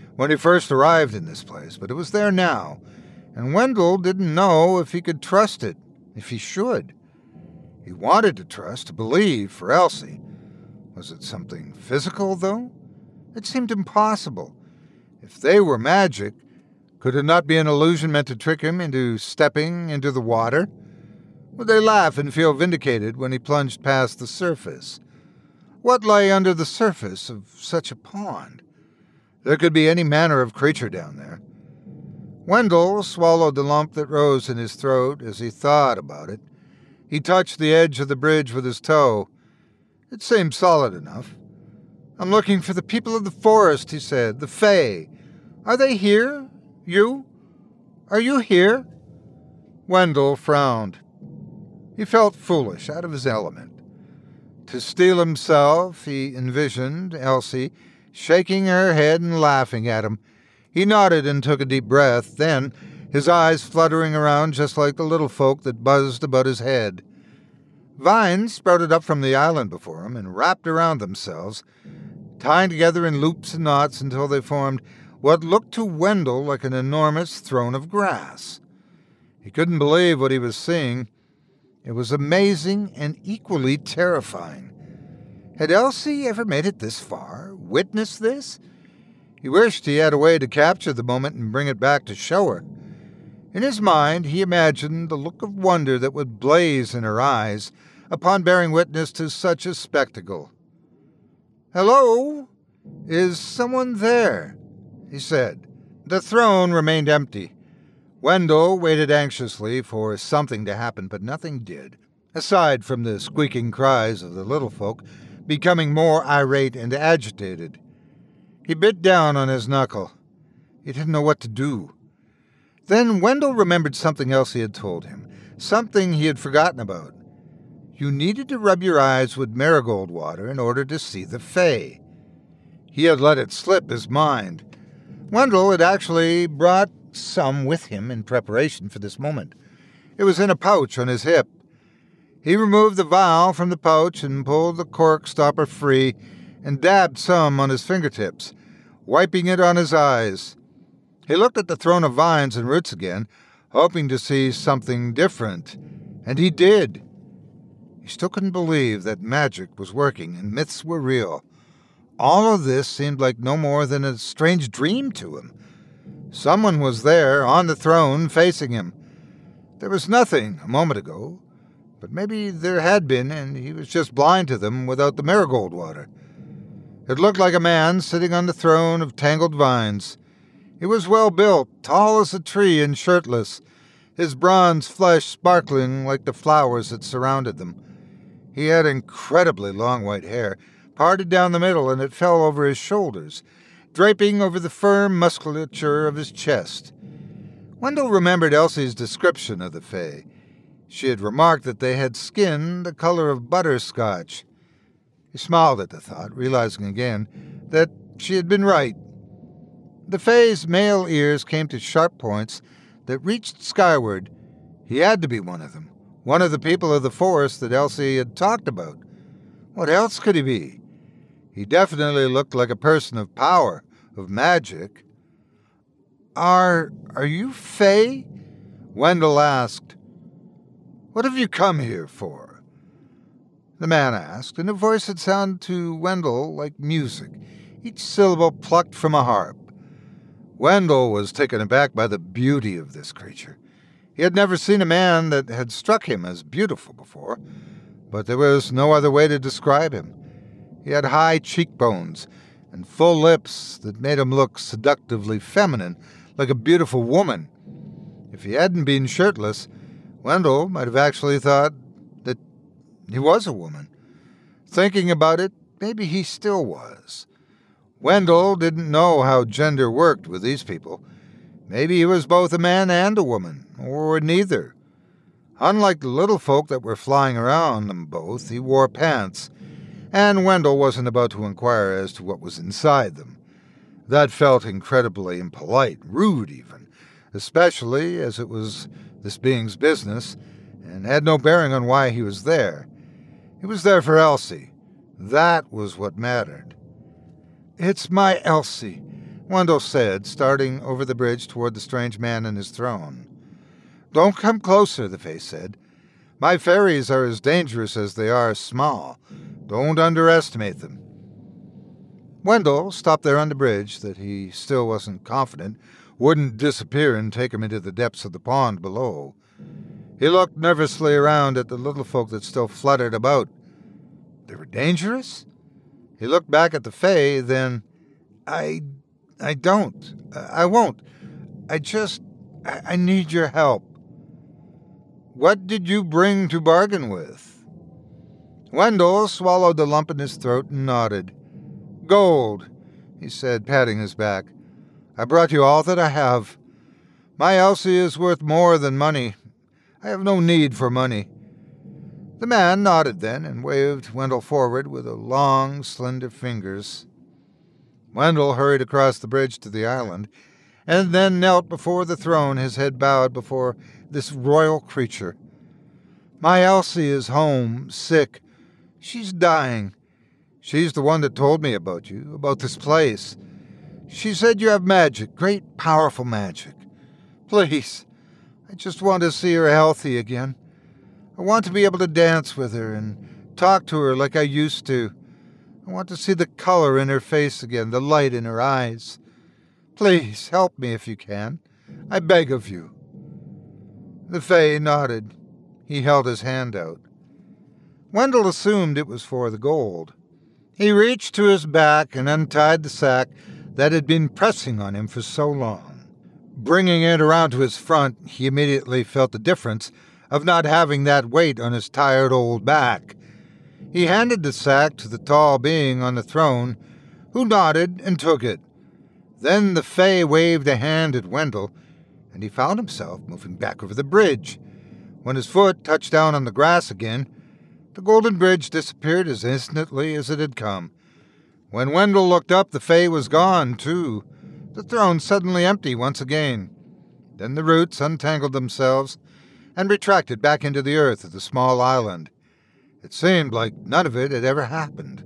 when he first arrived in this place, but it was there now, and Wendell didn't know if he could trust it, if he should. He wanted to trust, to believe, for Elsie. Was it something physical, though? It seemed impossible. If they were magic, could it not be an illusion meant to trick him into stepping into the water? Would they laugh and feel vindicated when he plunged past the surface? What lay under the surface of such a pond? There could be any manner of creature down there. Wendell swallowed the lump that rose in his throat as he thought about it. He touched the edge of the bridge with his toe. It seemed solid enough. "I'm looking for the people of the forest," he said, "the Fae. Are they here? You? Are you here?" Wendell frowned. He felt foolish, out of his element. To steel himself, he envisioned Elsie shaking her head and laughing at him. He nodded and took a deep breath, then, his eyes fluttering around just like the little folk that buzzed about his head. Vines sprouted up from the island before him and wrapped around themselves, tying together in loops and knots until they formed what looked to Wendell like an enormous throne of grass. He couldn't believe what he was seeing. It was amazing and equally terrifying. Had Elsie ever made it this far, witnessed this? He wished he had a way to capture the moment and bring it back to show her. In his mind, he imagined the look of wonder that would blaze in her eyes upon bearing witness to such a spectacle. "Hello? Is someone there?" he said. The throne remained empty. Wendell waited anxiously for something to happen, but nothing did, aside from the squeaking cries of the little folk, becoming more irate and agitated. He bit down on his knuckle. He didn't know what to do. Then Wendell remembered something else he had told him, something he had forgotten about. You needed to rub your eyes with marigold water in order to see the Fae. He had let it slip his mind. Wendell had actually brought some with him in preparation for this moment. It was in a pouch on his hip. He removed the vial from the pouch and pulled the cork stopper free and dabbed some on his fingertips, wiping it on his eyes. He looked at the throne of vines and roots again, hoping to see something different, and he did. He still couldn't believe that magic was working and myths were real. All of this seemed like no more than a strange dream to him. Someone was there, on the throne, facing him. There was nothing a moment ago, but maybe there had been, and he was just blind to them without the marigold water. It looked like a man sitting on the throne of tangled vines. He was well built, tall as a tree and shirtless, his bronze flesh sparkling like the flowers that surrounded them. He had incredibly long white hair, parted down the middle, and it fell over his shoulders, draping over the firm musculature of his chest. Wendell remembered Elsie's description of the Fae. She had remarked that they had skin the color of butterscotch. He smiled at the thought, realizing again that she had been right. The Fae's male ears came to sharp points that reached skyward. He had to be one of them, one of the people of the forest that Elsie had talked about. What else could he be? He definitely looked like a person of power, of magic. Are, are you Fae? Wendell asked. What have you come here for? The man asked, in a voice that sounded to Wendell like music, each syllable plucked from a harp. Wendell was taken aback by the beauty of this creature. He had never seen a man that had struck him as beautiful before, but there was no other way to describe him. He had high cheekbones and full lips that made him look seductively feminine, like a beautiful woman. If he hadn't been shirtless, Wendell might have actually thought that he was a woman. Thinking about it, maybe he still was. Wendell didn't know how gender worked with these people. Maybe he was both a man and a woman, or neither. Unlike the little folk that were flying around them both, he wore pants, and Wendell wasn't about to inquire as to what was inside them. That felt incredibly impolite, rude even, especially as it was this being's business, and had no bearing on why he was there. He was there for Elsie. That was what mattered. It's my Elsie, Wendell said, starting over the bridge toward the strange man and his throne. "Don't come closer," the Fae said. "My fairies are as dangerous as they are small. Don't underestimate them." Wendell stopped there on the bridge that he still wasn't confident wouldn't disappear and take him into the depths of the pond below. He looked nervously around at the little folk that still fluttered about. They were dangerous? He looked back at the Fae, then, I... I don't. I won't. I just... I, I need your help. What did you bring to bargain with? Wendell swallowed the lump in his throat and nodded. Gold, he said, patting his back. I brought you all that I have. My Elsie is worth more than money. I have no need for money. The man nodded then and waved Wendell forward with a long, slender fingers. Wendell hurried across the bridge to the island, and then knelt before the throne, his head bowed before this royal creature. My Elsie is home, sick. She's dying. She's the one that told me about you, about this place. She said you have magic, great, powerful magic. Please, I just want to see her healthy again. I want to be able to dance with her and talk to her like I used to. I want to see the color in her face again, the light in her eyes. Please, help me if you can. I beg of you. The Fae nodded. He held his hand out. Wendell assumed it was for the gold. He reached to his back and untied the sack that had been pressing on him for so long. Bringing it around to his front, he immediately felt the difference of not having that weight on his tired old back. He handed the sack to the tall being on the throne, who nodded and took it. Then the Fae waved a hand at Wendell, and he found himself moving back over the bridge. When his foot touched down on the grass again, the golden bridge disappeared as instantly as it had come. When Wendell looked up, the Fae was gone, too, the throne suddenly empty once again. Then the roots untangled themselves and retracted back into the earth of the small island. It seemed like none of it had ever happened.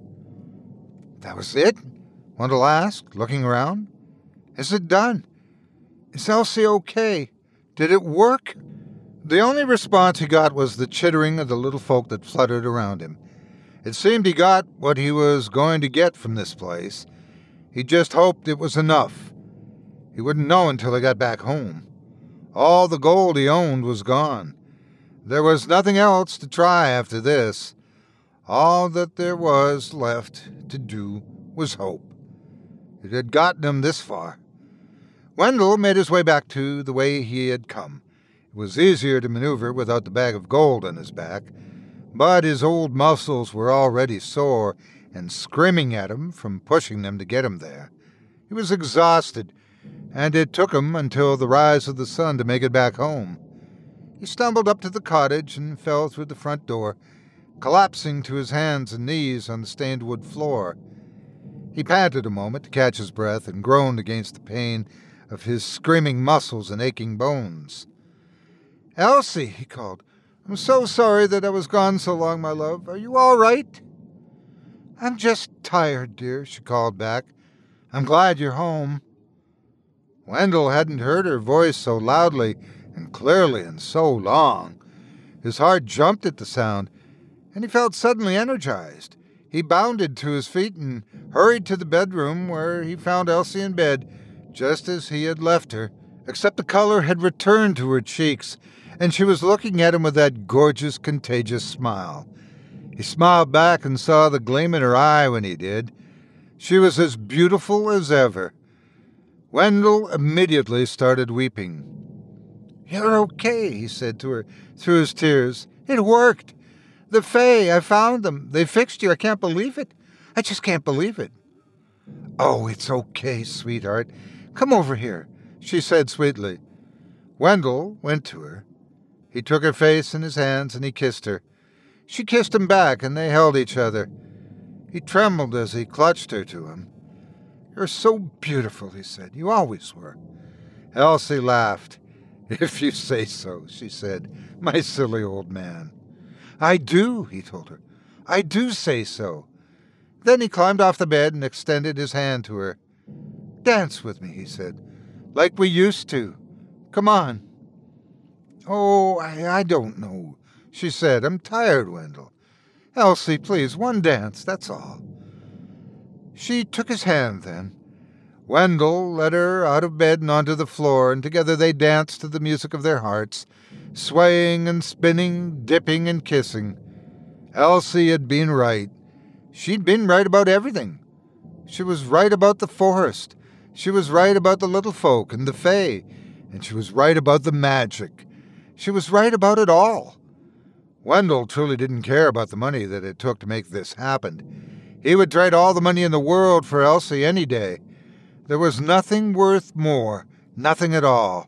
That was it? Wendell asked, looking around. Is it done? Is Elsie okay? Did it work? The only response he got was the chittering of the little folk that fluttered around him. It seemed he got what he was going to get from this place. He just hoped it was enough. He wouldn't know until he got back home. All the gold he owned was gone. There was nothing else to try after this. All that there was left to do was hope. It had gotten him this far. Wendell made his way back to the way he had come. It was easier to maneuver without the bag of gold on his back, but his old muscles were already sore and screaming at him from pushing them to get him there. He was exhausted, and it took him until the rise of the sun to make it back home. He stumbled up to the cottage and fell through the front door, collapsing to his hands and knees on the stained wood floor. He panted a moment to catch his breath and groaned against the pain of his screaming muscles and aching bones. Elsie, he called, I'm so sorry that I was gone so long, my love. Are you all right? I'm just tired, dear, she called back. I'm glad you're home. Wendell hadn't heard her voice so loudly and clearly in so long. His heart jumped at the sound, and he felt suddenly energized. He bounded to his feet and hurried to the bedroom where he found Elsie in bed, just as he had left her, except the color had returned to her cheeks, and she was looking at him with that gorgeous, contagious smile. He smiled back and saw the gleam in her eye when he did. She was as beautiful as ever. Wendell immediately started weeping. You're okay, he said to her through his tears. It worked. The Fae, I found them. They fixed you. I can't believe it. I just can't believe it. Oh, it's okay, sweetheart. Come over here, she said sweetly. Wendell went to her. He took her face in his hands and he kissed her. She kissed him back and they held each other. He trembled as he clutched her to him. You're so beautiful, he said. You always were. Elsie laughed. If you say so, she said, my silly old man. I do, he told her. I do say so. Then he climbed off the bed and extended his hand to her. Dance with me, he said, like we used to. Come on. Oh, I, I don't know, she said. I'm tired, Wendell. Elsie, please, one dance, that's all. She took his hand then. Wendell led her out of bed and onto the floor, and together they danced to the music of their hearts, swaying and spinning, dipping and kissing. Elsie had been right. She'd been right about everything. She was right about the forest. She was right about the little folk and the fae, and she was right about the magic. She was right about it all. Wendell truly didn't care about the money that it took to make this happen. He would trade all the money in the world for Elsie any day. There was nothing worth more, nothing at all.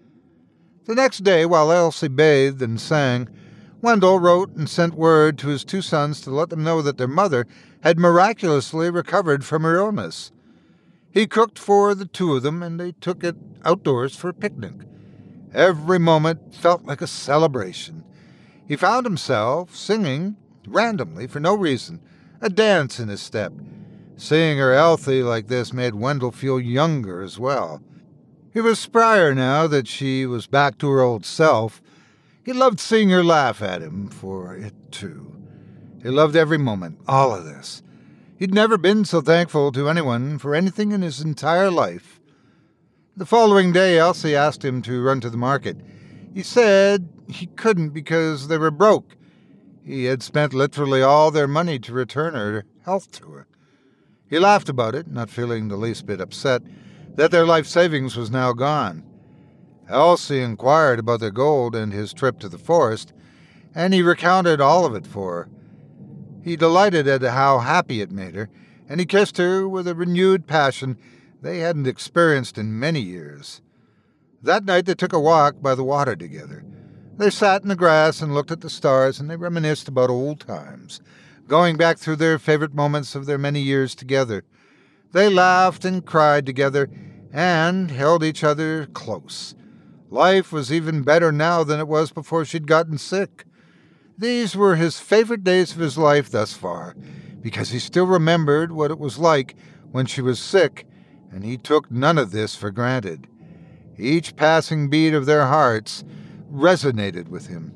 The next day, while Elsie bathed and sang, Wendell wrote and sent word to his two sons to let them know that their mother had miraculously recovered from her illness. He cooked for the two of them, and they took it outdoors for a picnic. Every moment felt like a celebration. He found himself singing, randomly, for no reason, a dance in his step. Seeing her healthy like this made Wendell feel younger as well. He was sprier now that she was back to her old self. He loved seeing her laugh at him for it, too. He loved every moment, all of this. He'd never been so thankful to anyone for anything in his entire life. The following day, Elsie asked him to run to the market. He said he couldn't because they were broke. He had spent literally all their money to return her health to her. He laughed about it, not feeling the least bit upset that their life savings was now gone. Elsie inquired about their gold and his trip to the forest, and he recounted all of it for her. He delighted at how happy it made her, and he kissed her with a renewed passion they hadn't experienced in many years. That night they took a walk by the water together. They sat in the grass and looked at the stars, and they reminisced about old times, going back through their favorite moments of their many years together. They laughed and cried together and held each other close. Life was even better now than it was before she'd gotten sick. These were his favorite days of his life thus far, because he still remembered what it was like when she was sick, and he took none of this for granted. Each passing beat of their hearts resonated with him.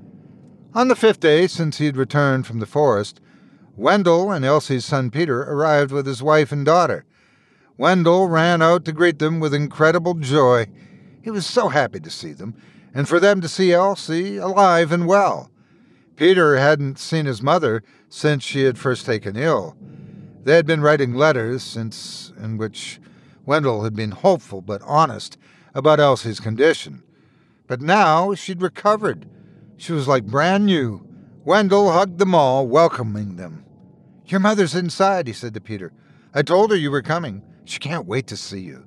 On the fifth day since he had returned from the forest, Wendell and Elsie's son Peter arrived with his wife and daughter. Wendell ran out to greet them with incredible joy. He was so happy to see them, and for them to see Elsie alive and well. Peter hadn't seen his mother since she had first taken ill. They had been writing letters since in which Wendell had been hopeful but honest about Elsie's condition. But now she'd recovered. She was like brand new. Wendell hugged them all, welcoming them. "Your mother's inside," he said to Peter. "I told her you were coming. She can't wait to see you."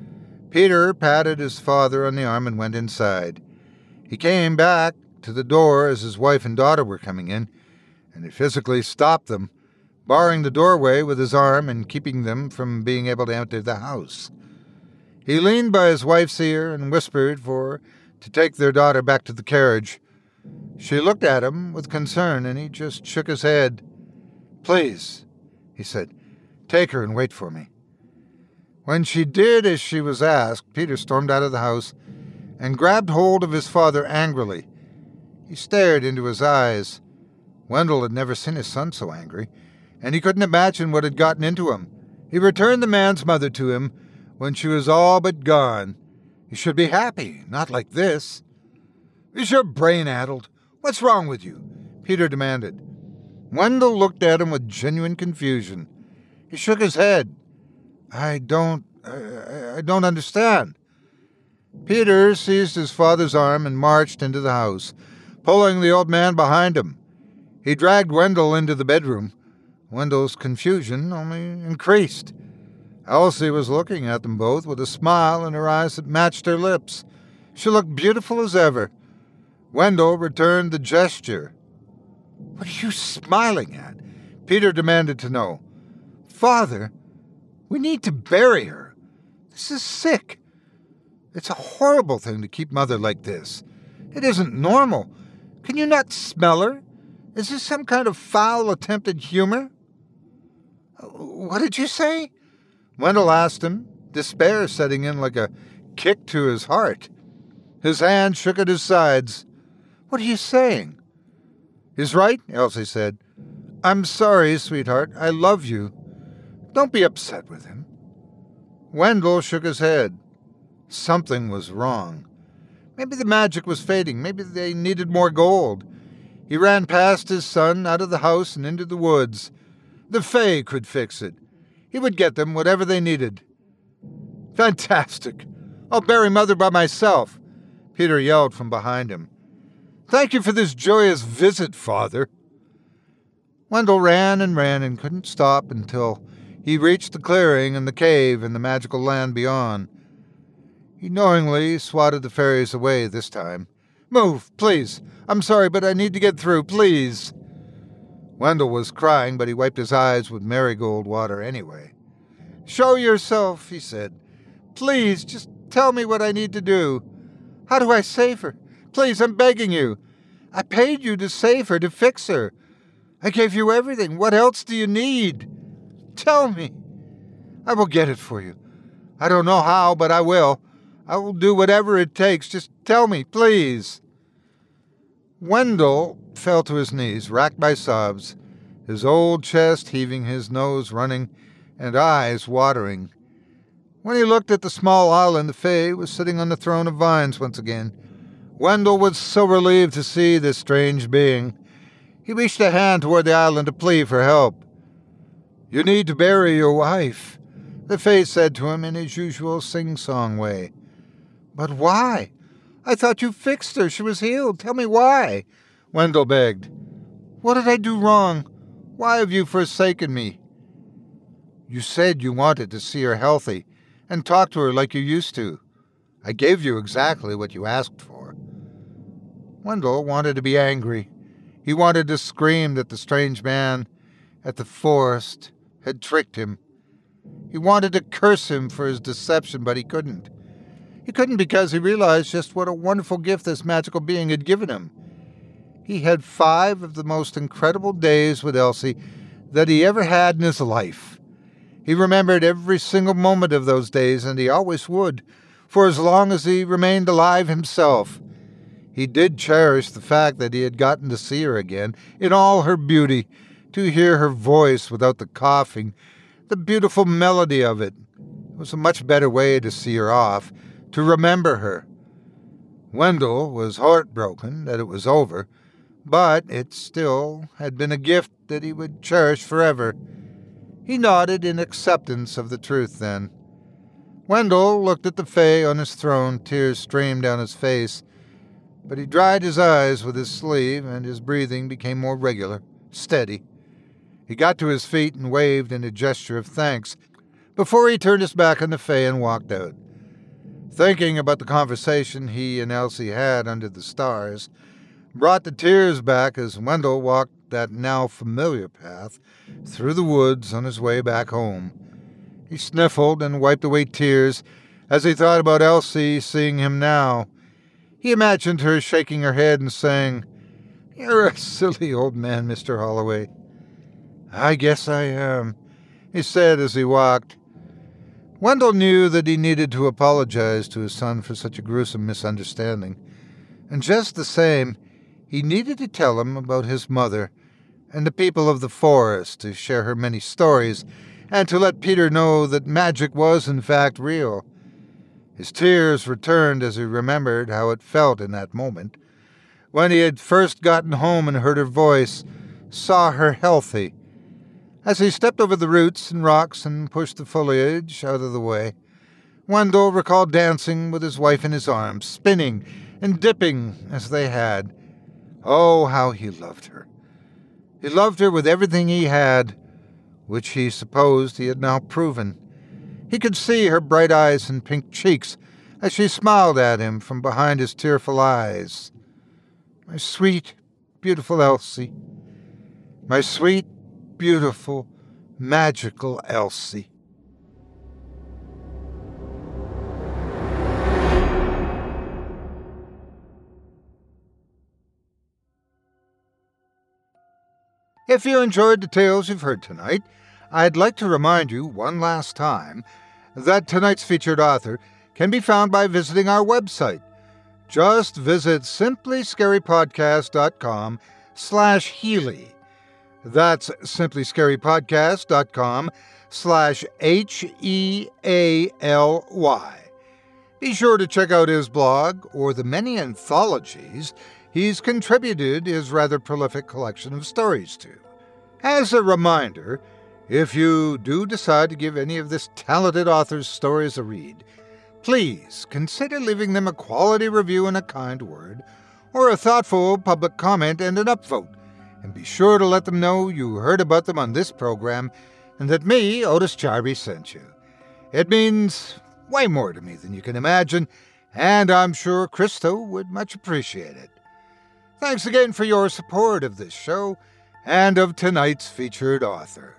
Peter patted his father on the arm and went inside. He came back to the door as his wife and daughter were coming in, and he physically stopped them, barring the doorway with his arm and keeping them from being able to enter the house. He leaned by his wife's ear and whispered for her to take their daughter back to the carriage. She looked at him with concern, and he just shook his head. "Please," he said, "take her and wait for me." When she did as she was asked, Peter stormed out of the house and grabbed hold of his father angrily. He stared into his eyes. Wendell had never seen his son so angry, and he couldn't imagine what had gotten into him. He returned the man's mother to him when she was all but gone. He should be happy, not like this. "Is your brain addled? What's wrong with you?" Peter demanded. Wendell looked at him with genuine confusion. He shook his head. I don't... I, I don't understand." Peter seized his father's arm and marched into the house, pulling the old man behind him. He dragged Wendell into the bedroom. Wendell's confusion only increased. Elsie was looking at them both with a smile in her eyes that matched her lips. She looked beautiful as ever. Wendell returned the gesture. "What are you smiling at?" Peter demanded to know. "Father, we need to bury her. This is sick. It's a horrible thing to keep Mother like this. It isn't normal. Can you not smell her? Is this some kind of foul attempt at humor?" "What did you say?" Wendell asked him, despair setting in like a kick to his heart. His hand shook at his sides. "What are you saying?" "He's right," Elsie said. "I'm sorry, sweetheart. I love you. Don't be upset with him." Wendell shook his head. Something was wrong. Maybe the magic was fading. Maybe they needed more gold. He ran past his son, out of the house and into the woods. The Fae could fix it. He would get them whatever they needed. "Fantastic! I'll bury Mother by myself," Peter yelled from behind him. "Thank you for this joyous visit, Father." Wendell ran and ran and couldn't stop until he reached the clearing and the cave and the magical land beyond. He knowingly swatted the fairies away this time. "Move, please. I'm sorry, but I need to get through, please." Wendell was crying, but he wiped his eyes with marigold water anyway. "Show yourself," he said. "Please, just tell me what I need to do. How do I save her? Please, I'm begging you. I paid you to save her, to fix her. I gave you everything. What else do you need? Tell me. I will get it for you. I don't know how, but I will. I will do whatever it takes. Just tell me, please." Wendell fell to his knees, racked by sobs, his old chest heaving, his nose running, and eyes watering. When he looked at the small island, the Fae was sitting on the throne of vines once again. Wendell was so relieved to see this strange being. He reached a hand toward the island to plead for help. "You need to bury your wife," the Fae said to him in his usual sing-song way. "But why? I thought you fixed her. She was healed. Tell me why," Wendell begged. "What did I do wrong? Why have you forsaken me?" "You said you wanted to see her healthy and talk to her like you used to. I gave you exactly what you asked for." Wendell wanted to be angry. He wanted to scream that the strange man at the forest had tricked him. He wanted to curse him for his deception, but he couldn't. He couldn't because he realized just what a wonderful gift this magical being had given him. He had five of the most incredible days with Elsie that he ever had in his life. He remembered every single moment of those days, and he always would, for as long as he remained alive himself. He did cherish the fact that he had gotten to see her again, in all her beauty, to hear her voice without the coughing, the beautiful melody of it. It was a much better way to see her off, to remember her. Wendell was heartbroken that it was over, but it still had been a gift that he would cherish forever. He nodded in acceptance of the truth then. Wendell looked at the Fae on his throne. Tears streamed down his face, but he dried his eyes with his sleeve, and his breathing became more regular, steady. He got to his feet and waved in a gesture of thanks before he turned his back on the Fae and walked out. Thinking about the conversation he and Elsie had under the stars brought the tears back as Wendell walked that now familiar path through the woods on his way back home. He sniffled and wiped away tears as he thought about Elsie seeing him now. He imagined her shaking her head and saying, "You're a silly old man, Mister Holloway." "I guess I am," he said as he walked. Wendell knew that he needed to apologize to his son for such a gruesome misunderstanding. And just the same, he needed to tell him about his mother and the people of the forest, to share her many stories, and to let Peter know that magic was in fact real. His tears returned as he remembered how it felt in that moment, when he had first gotten home and heard her voice, saw her healthy. As he stepped over the roots and rocks and pushed the foliage out of the way, Wendell recalled dancing with his wife in his arms, spinning and dipping as they had. Oh, how he loved her. He loved her with everything he had, which he supposed he had now proven. He could see her bright eyes and pink cheeks as she smiled at him from behind his tearful eyes. "My sweet, beautiful Elsie. My sweet, beautiful, magical Elsie." If you enjoyed the tales you've heard tonight, I'd like to remind you one last time that tonight's featured author can be found by visiting our website. Just visit simplyscarypodcast.com slash Healy. That's simplyscarypodcast.com slash H E A L Y. Be sure to check out his blog or the many anthologies he's contributed his rather prolific collection of stories to. As a reminder, if you do decide to give any of this talented author's stories a read, please consider leaving them a quality review and a kind word, or a thoughtful public comment and an upvote, and be sure to let them know you heard about them on this program and that me, Otis Jiry, sent you. It means way more to me than you can imagine, and I'm sure Christo would much appreciate it. Thanks again for your support of this show and of tonight's featured author.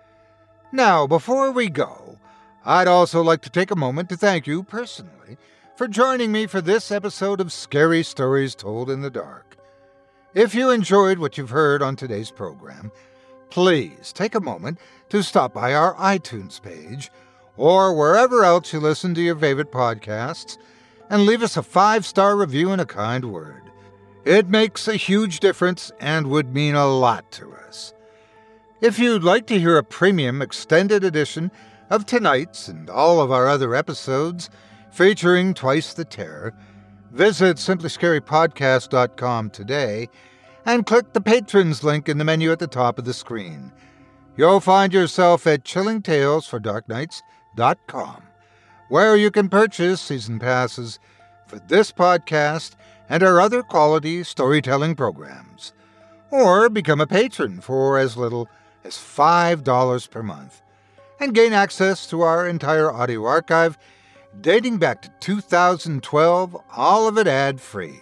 Now, before we go, I'd also like to take a moment to thank you personally for joining me for this episode of Scary Stories Told in the Dark. If you enjoyed what you've heard on today's program, please take a moment to stop by our iTunes page or wherever else you listen to your favorite podcasts and leave us a five-star review and a kind word. It makes a huge difference and would mean a lot to us. If you'd like to hear a premium extended edition of tonight's and all of our other episodes featuring Twice the Terror, visit simply scary podcast dot com today and click the Patrons link in the menu at the top of the screen. You'll find yourself at chilling tales for dark nights dot com, where you can purchase season passes for this podcast and our other quality storytelling programs, or become a patron for as little as five dollars per month, and gain access to our entire audio archive dating back to two thousand twelve, all of it ad-free.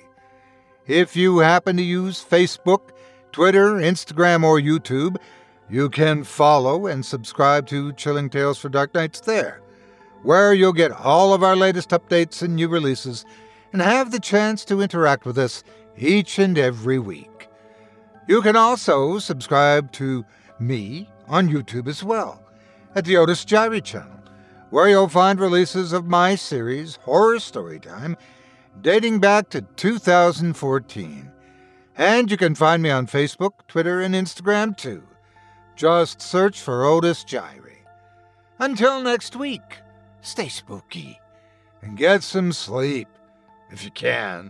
If you happen to use Facebook, Twitter, Instagram, or YouTube, you can follow and subscribe to Chilling Tales for Dark Nights there, where you'll get all of our latest updates and new releases and have the chance to interact with us each and every week. You can also subscribe to me on YouTube as well, at the Otis Jiry channel, where you'll find releases of my series, Horror Storytime, dating back to two thousand fourteen. And you can find me on Facebook, Twitter, and Instagram too. Just search for Otis Jiry. Until next week, stay spooky and get some sleep, if you can.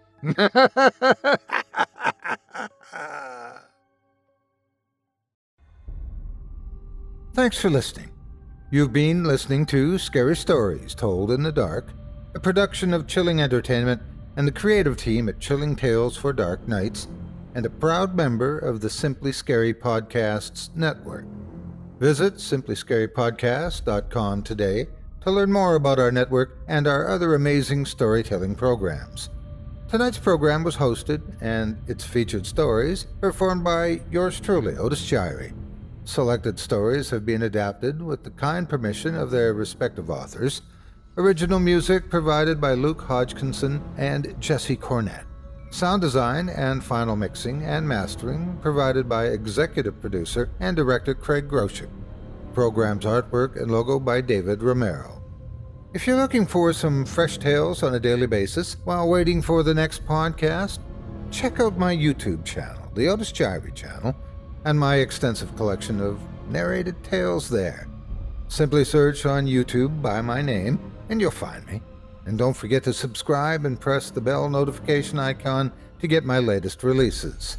Thanks for listening. You've been listening to Scary Stories Told in the Dark, a production of Chilling Entertainment and the creative team at Chilling Tales for Dark Nights, and a proud member of the Simply Scary Podcasts Network. Visit simply scary podcast dot com today to learn more about our network and our other amazing storytelling programs. Tonight's program was hosted, and its featured stories performed by yours truly, Otis Jiry. Selected stories have been adapted with the kind permission of their respective authors. Original music provided by Luke Hodgkinson and Jesse Cornett. Sound design and final mixing and mastering provided by executive producer and director Craig Groshek. Program's artwork and logo by David Romero. If you're looking for some fresh tales on a daily basis while waiting for the next podcast, check out my YouTube channel, the Otis Jiry channel, and my extensive collection of narrated tales there. Simply search on YouTube by my name, and you'll find me. And don't forget to subscribe and press the bell notification icon to get my latest releases.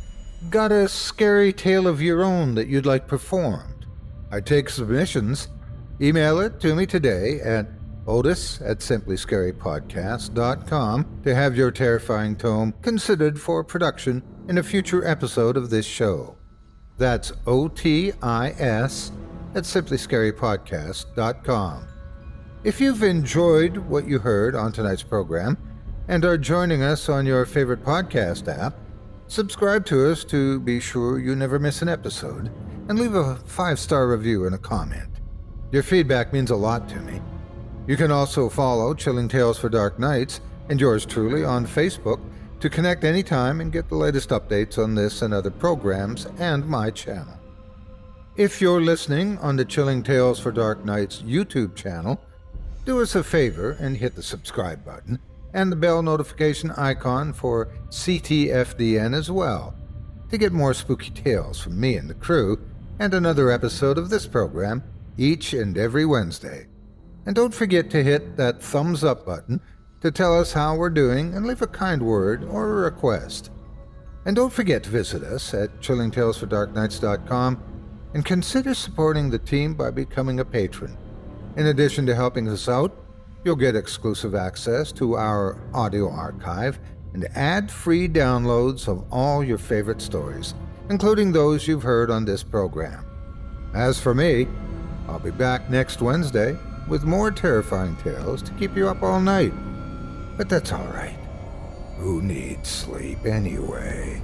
Got a scary tale of your own that you'd like performed? I take submissions. Email it to me today at otis at simply scary podcast dot com to have your terrifying tome considered for production in a future episode of this show. That's O T I S at simply scary podcast dot com. If you've enjoyed what you heard on tonight's program and are joining us on your favorite podcast app, subscribe to us to be sure you never miss an episode, and leave a five-star review and a comment. Your feedback means a lot to me. You can also follow Chilling Tales for Dark Nights and yours truly on Facebook to connect anytime and get the latest updates on this and other programs and my channel. If you're listening on the Chilling Tales for Dark Nights YouTube channel, do us a favor and hit the subscribe button and the bell notification icon for C T F D N as well, to get more spooky tales from me and the crew, and another episode of this program each and every Wednesday. And don't forget to hit that thumbs up button to tell us how we're doing and leave a kind word or a request. And don't forget to visit us at chilling tales for dark nights dot com and consider supporting the team by becoming a patron. In addition to helping us out, you'll get exclusive access to our audio archive and ad-free downloads of all your favorite stories, including those you've heard on this program. As for me, I'll be back next Wednesday with more terrifying tales to keep you up all night. But that's all right. Who needs sleep anyway?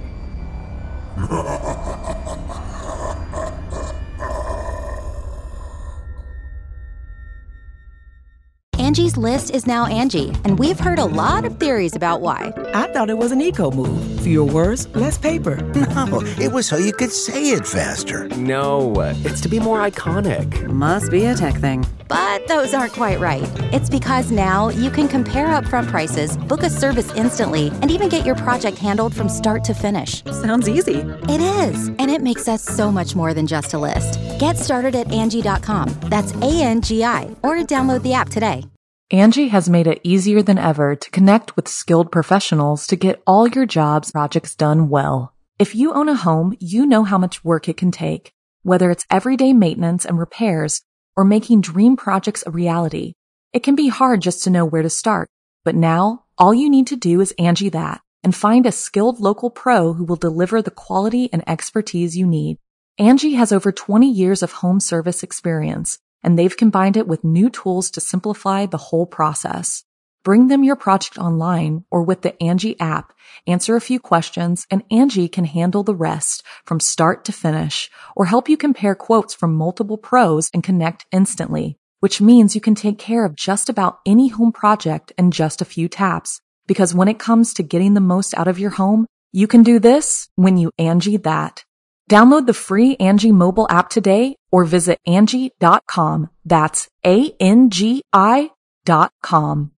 Angie's List is now Angie, and we've heard a lot of theories about why. I thought it was an eco move. Fewer words, less paper. No, it was so you could say it faster. No, it's to be more iconic. Must be a tech thing. But those aren't quite right. It's because now you can compare upfront prices, book a service instantly, and even get your project handled from start to finish. Sounds easy. It is, and it makes us so much more than just a list. Get started at Angie dot com. That's A N G I, or download the app today. Angie has made it easier than ever to connect with skilled professionals to get all your jobs projects done well. If you own a home, you know how much work it can take, whether it's everyday maintenance and repairs or making dream projects a reality. It can be hard just to know where to start, but now all you need to do is Angie that and find a skilled local pro who will deliver the quality and expertise you need. Angie has over twenty years of home service experience, and they've combined it with new tools to simplify the whole process. Bring them your project online or with the Angie app, answer a few questions, and Angie can handle the rest from start to finish, or help you compare quotes from multiple pros and connect instantly, which means you can take care of just about any home project in just a few taps. Because when it comes to getting the most out of your home, you can do this when you Angie that. Download the free Angie mobile app today or visit Angie dot com. That's A N G I dot com.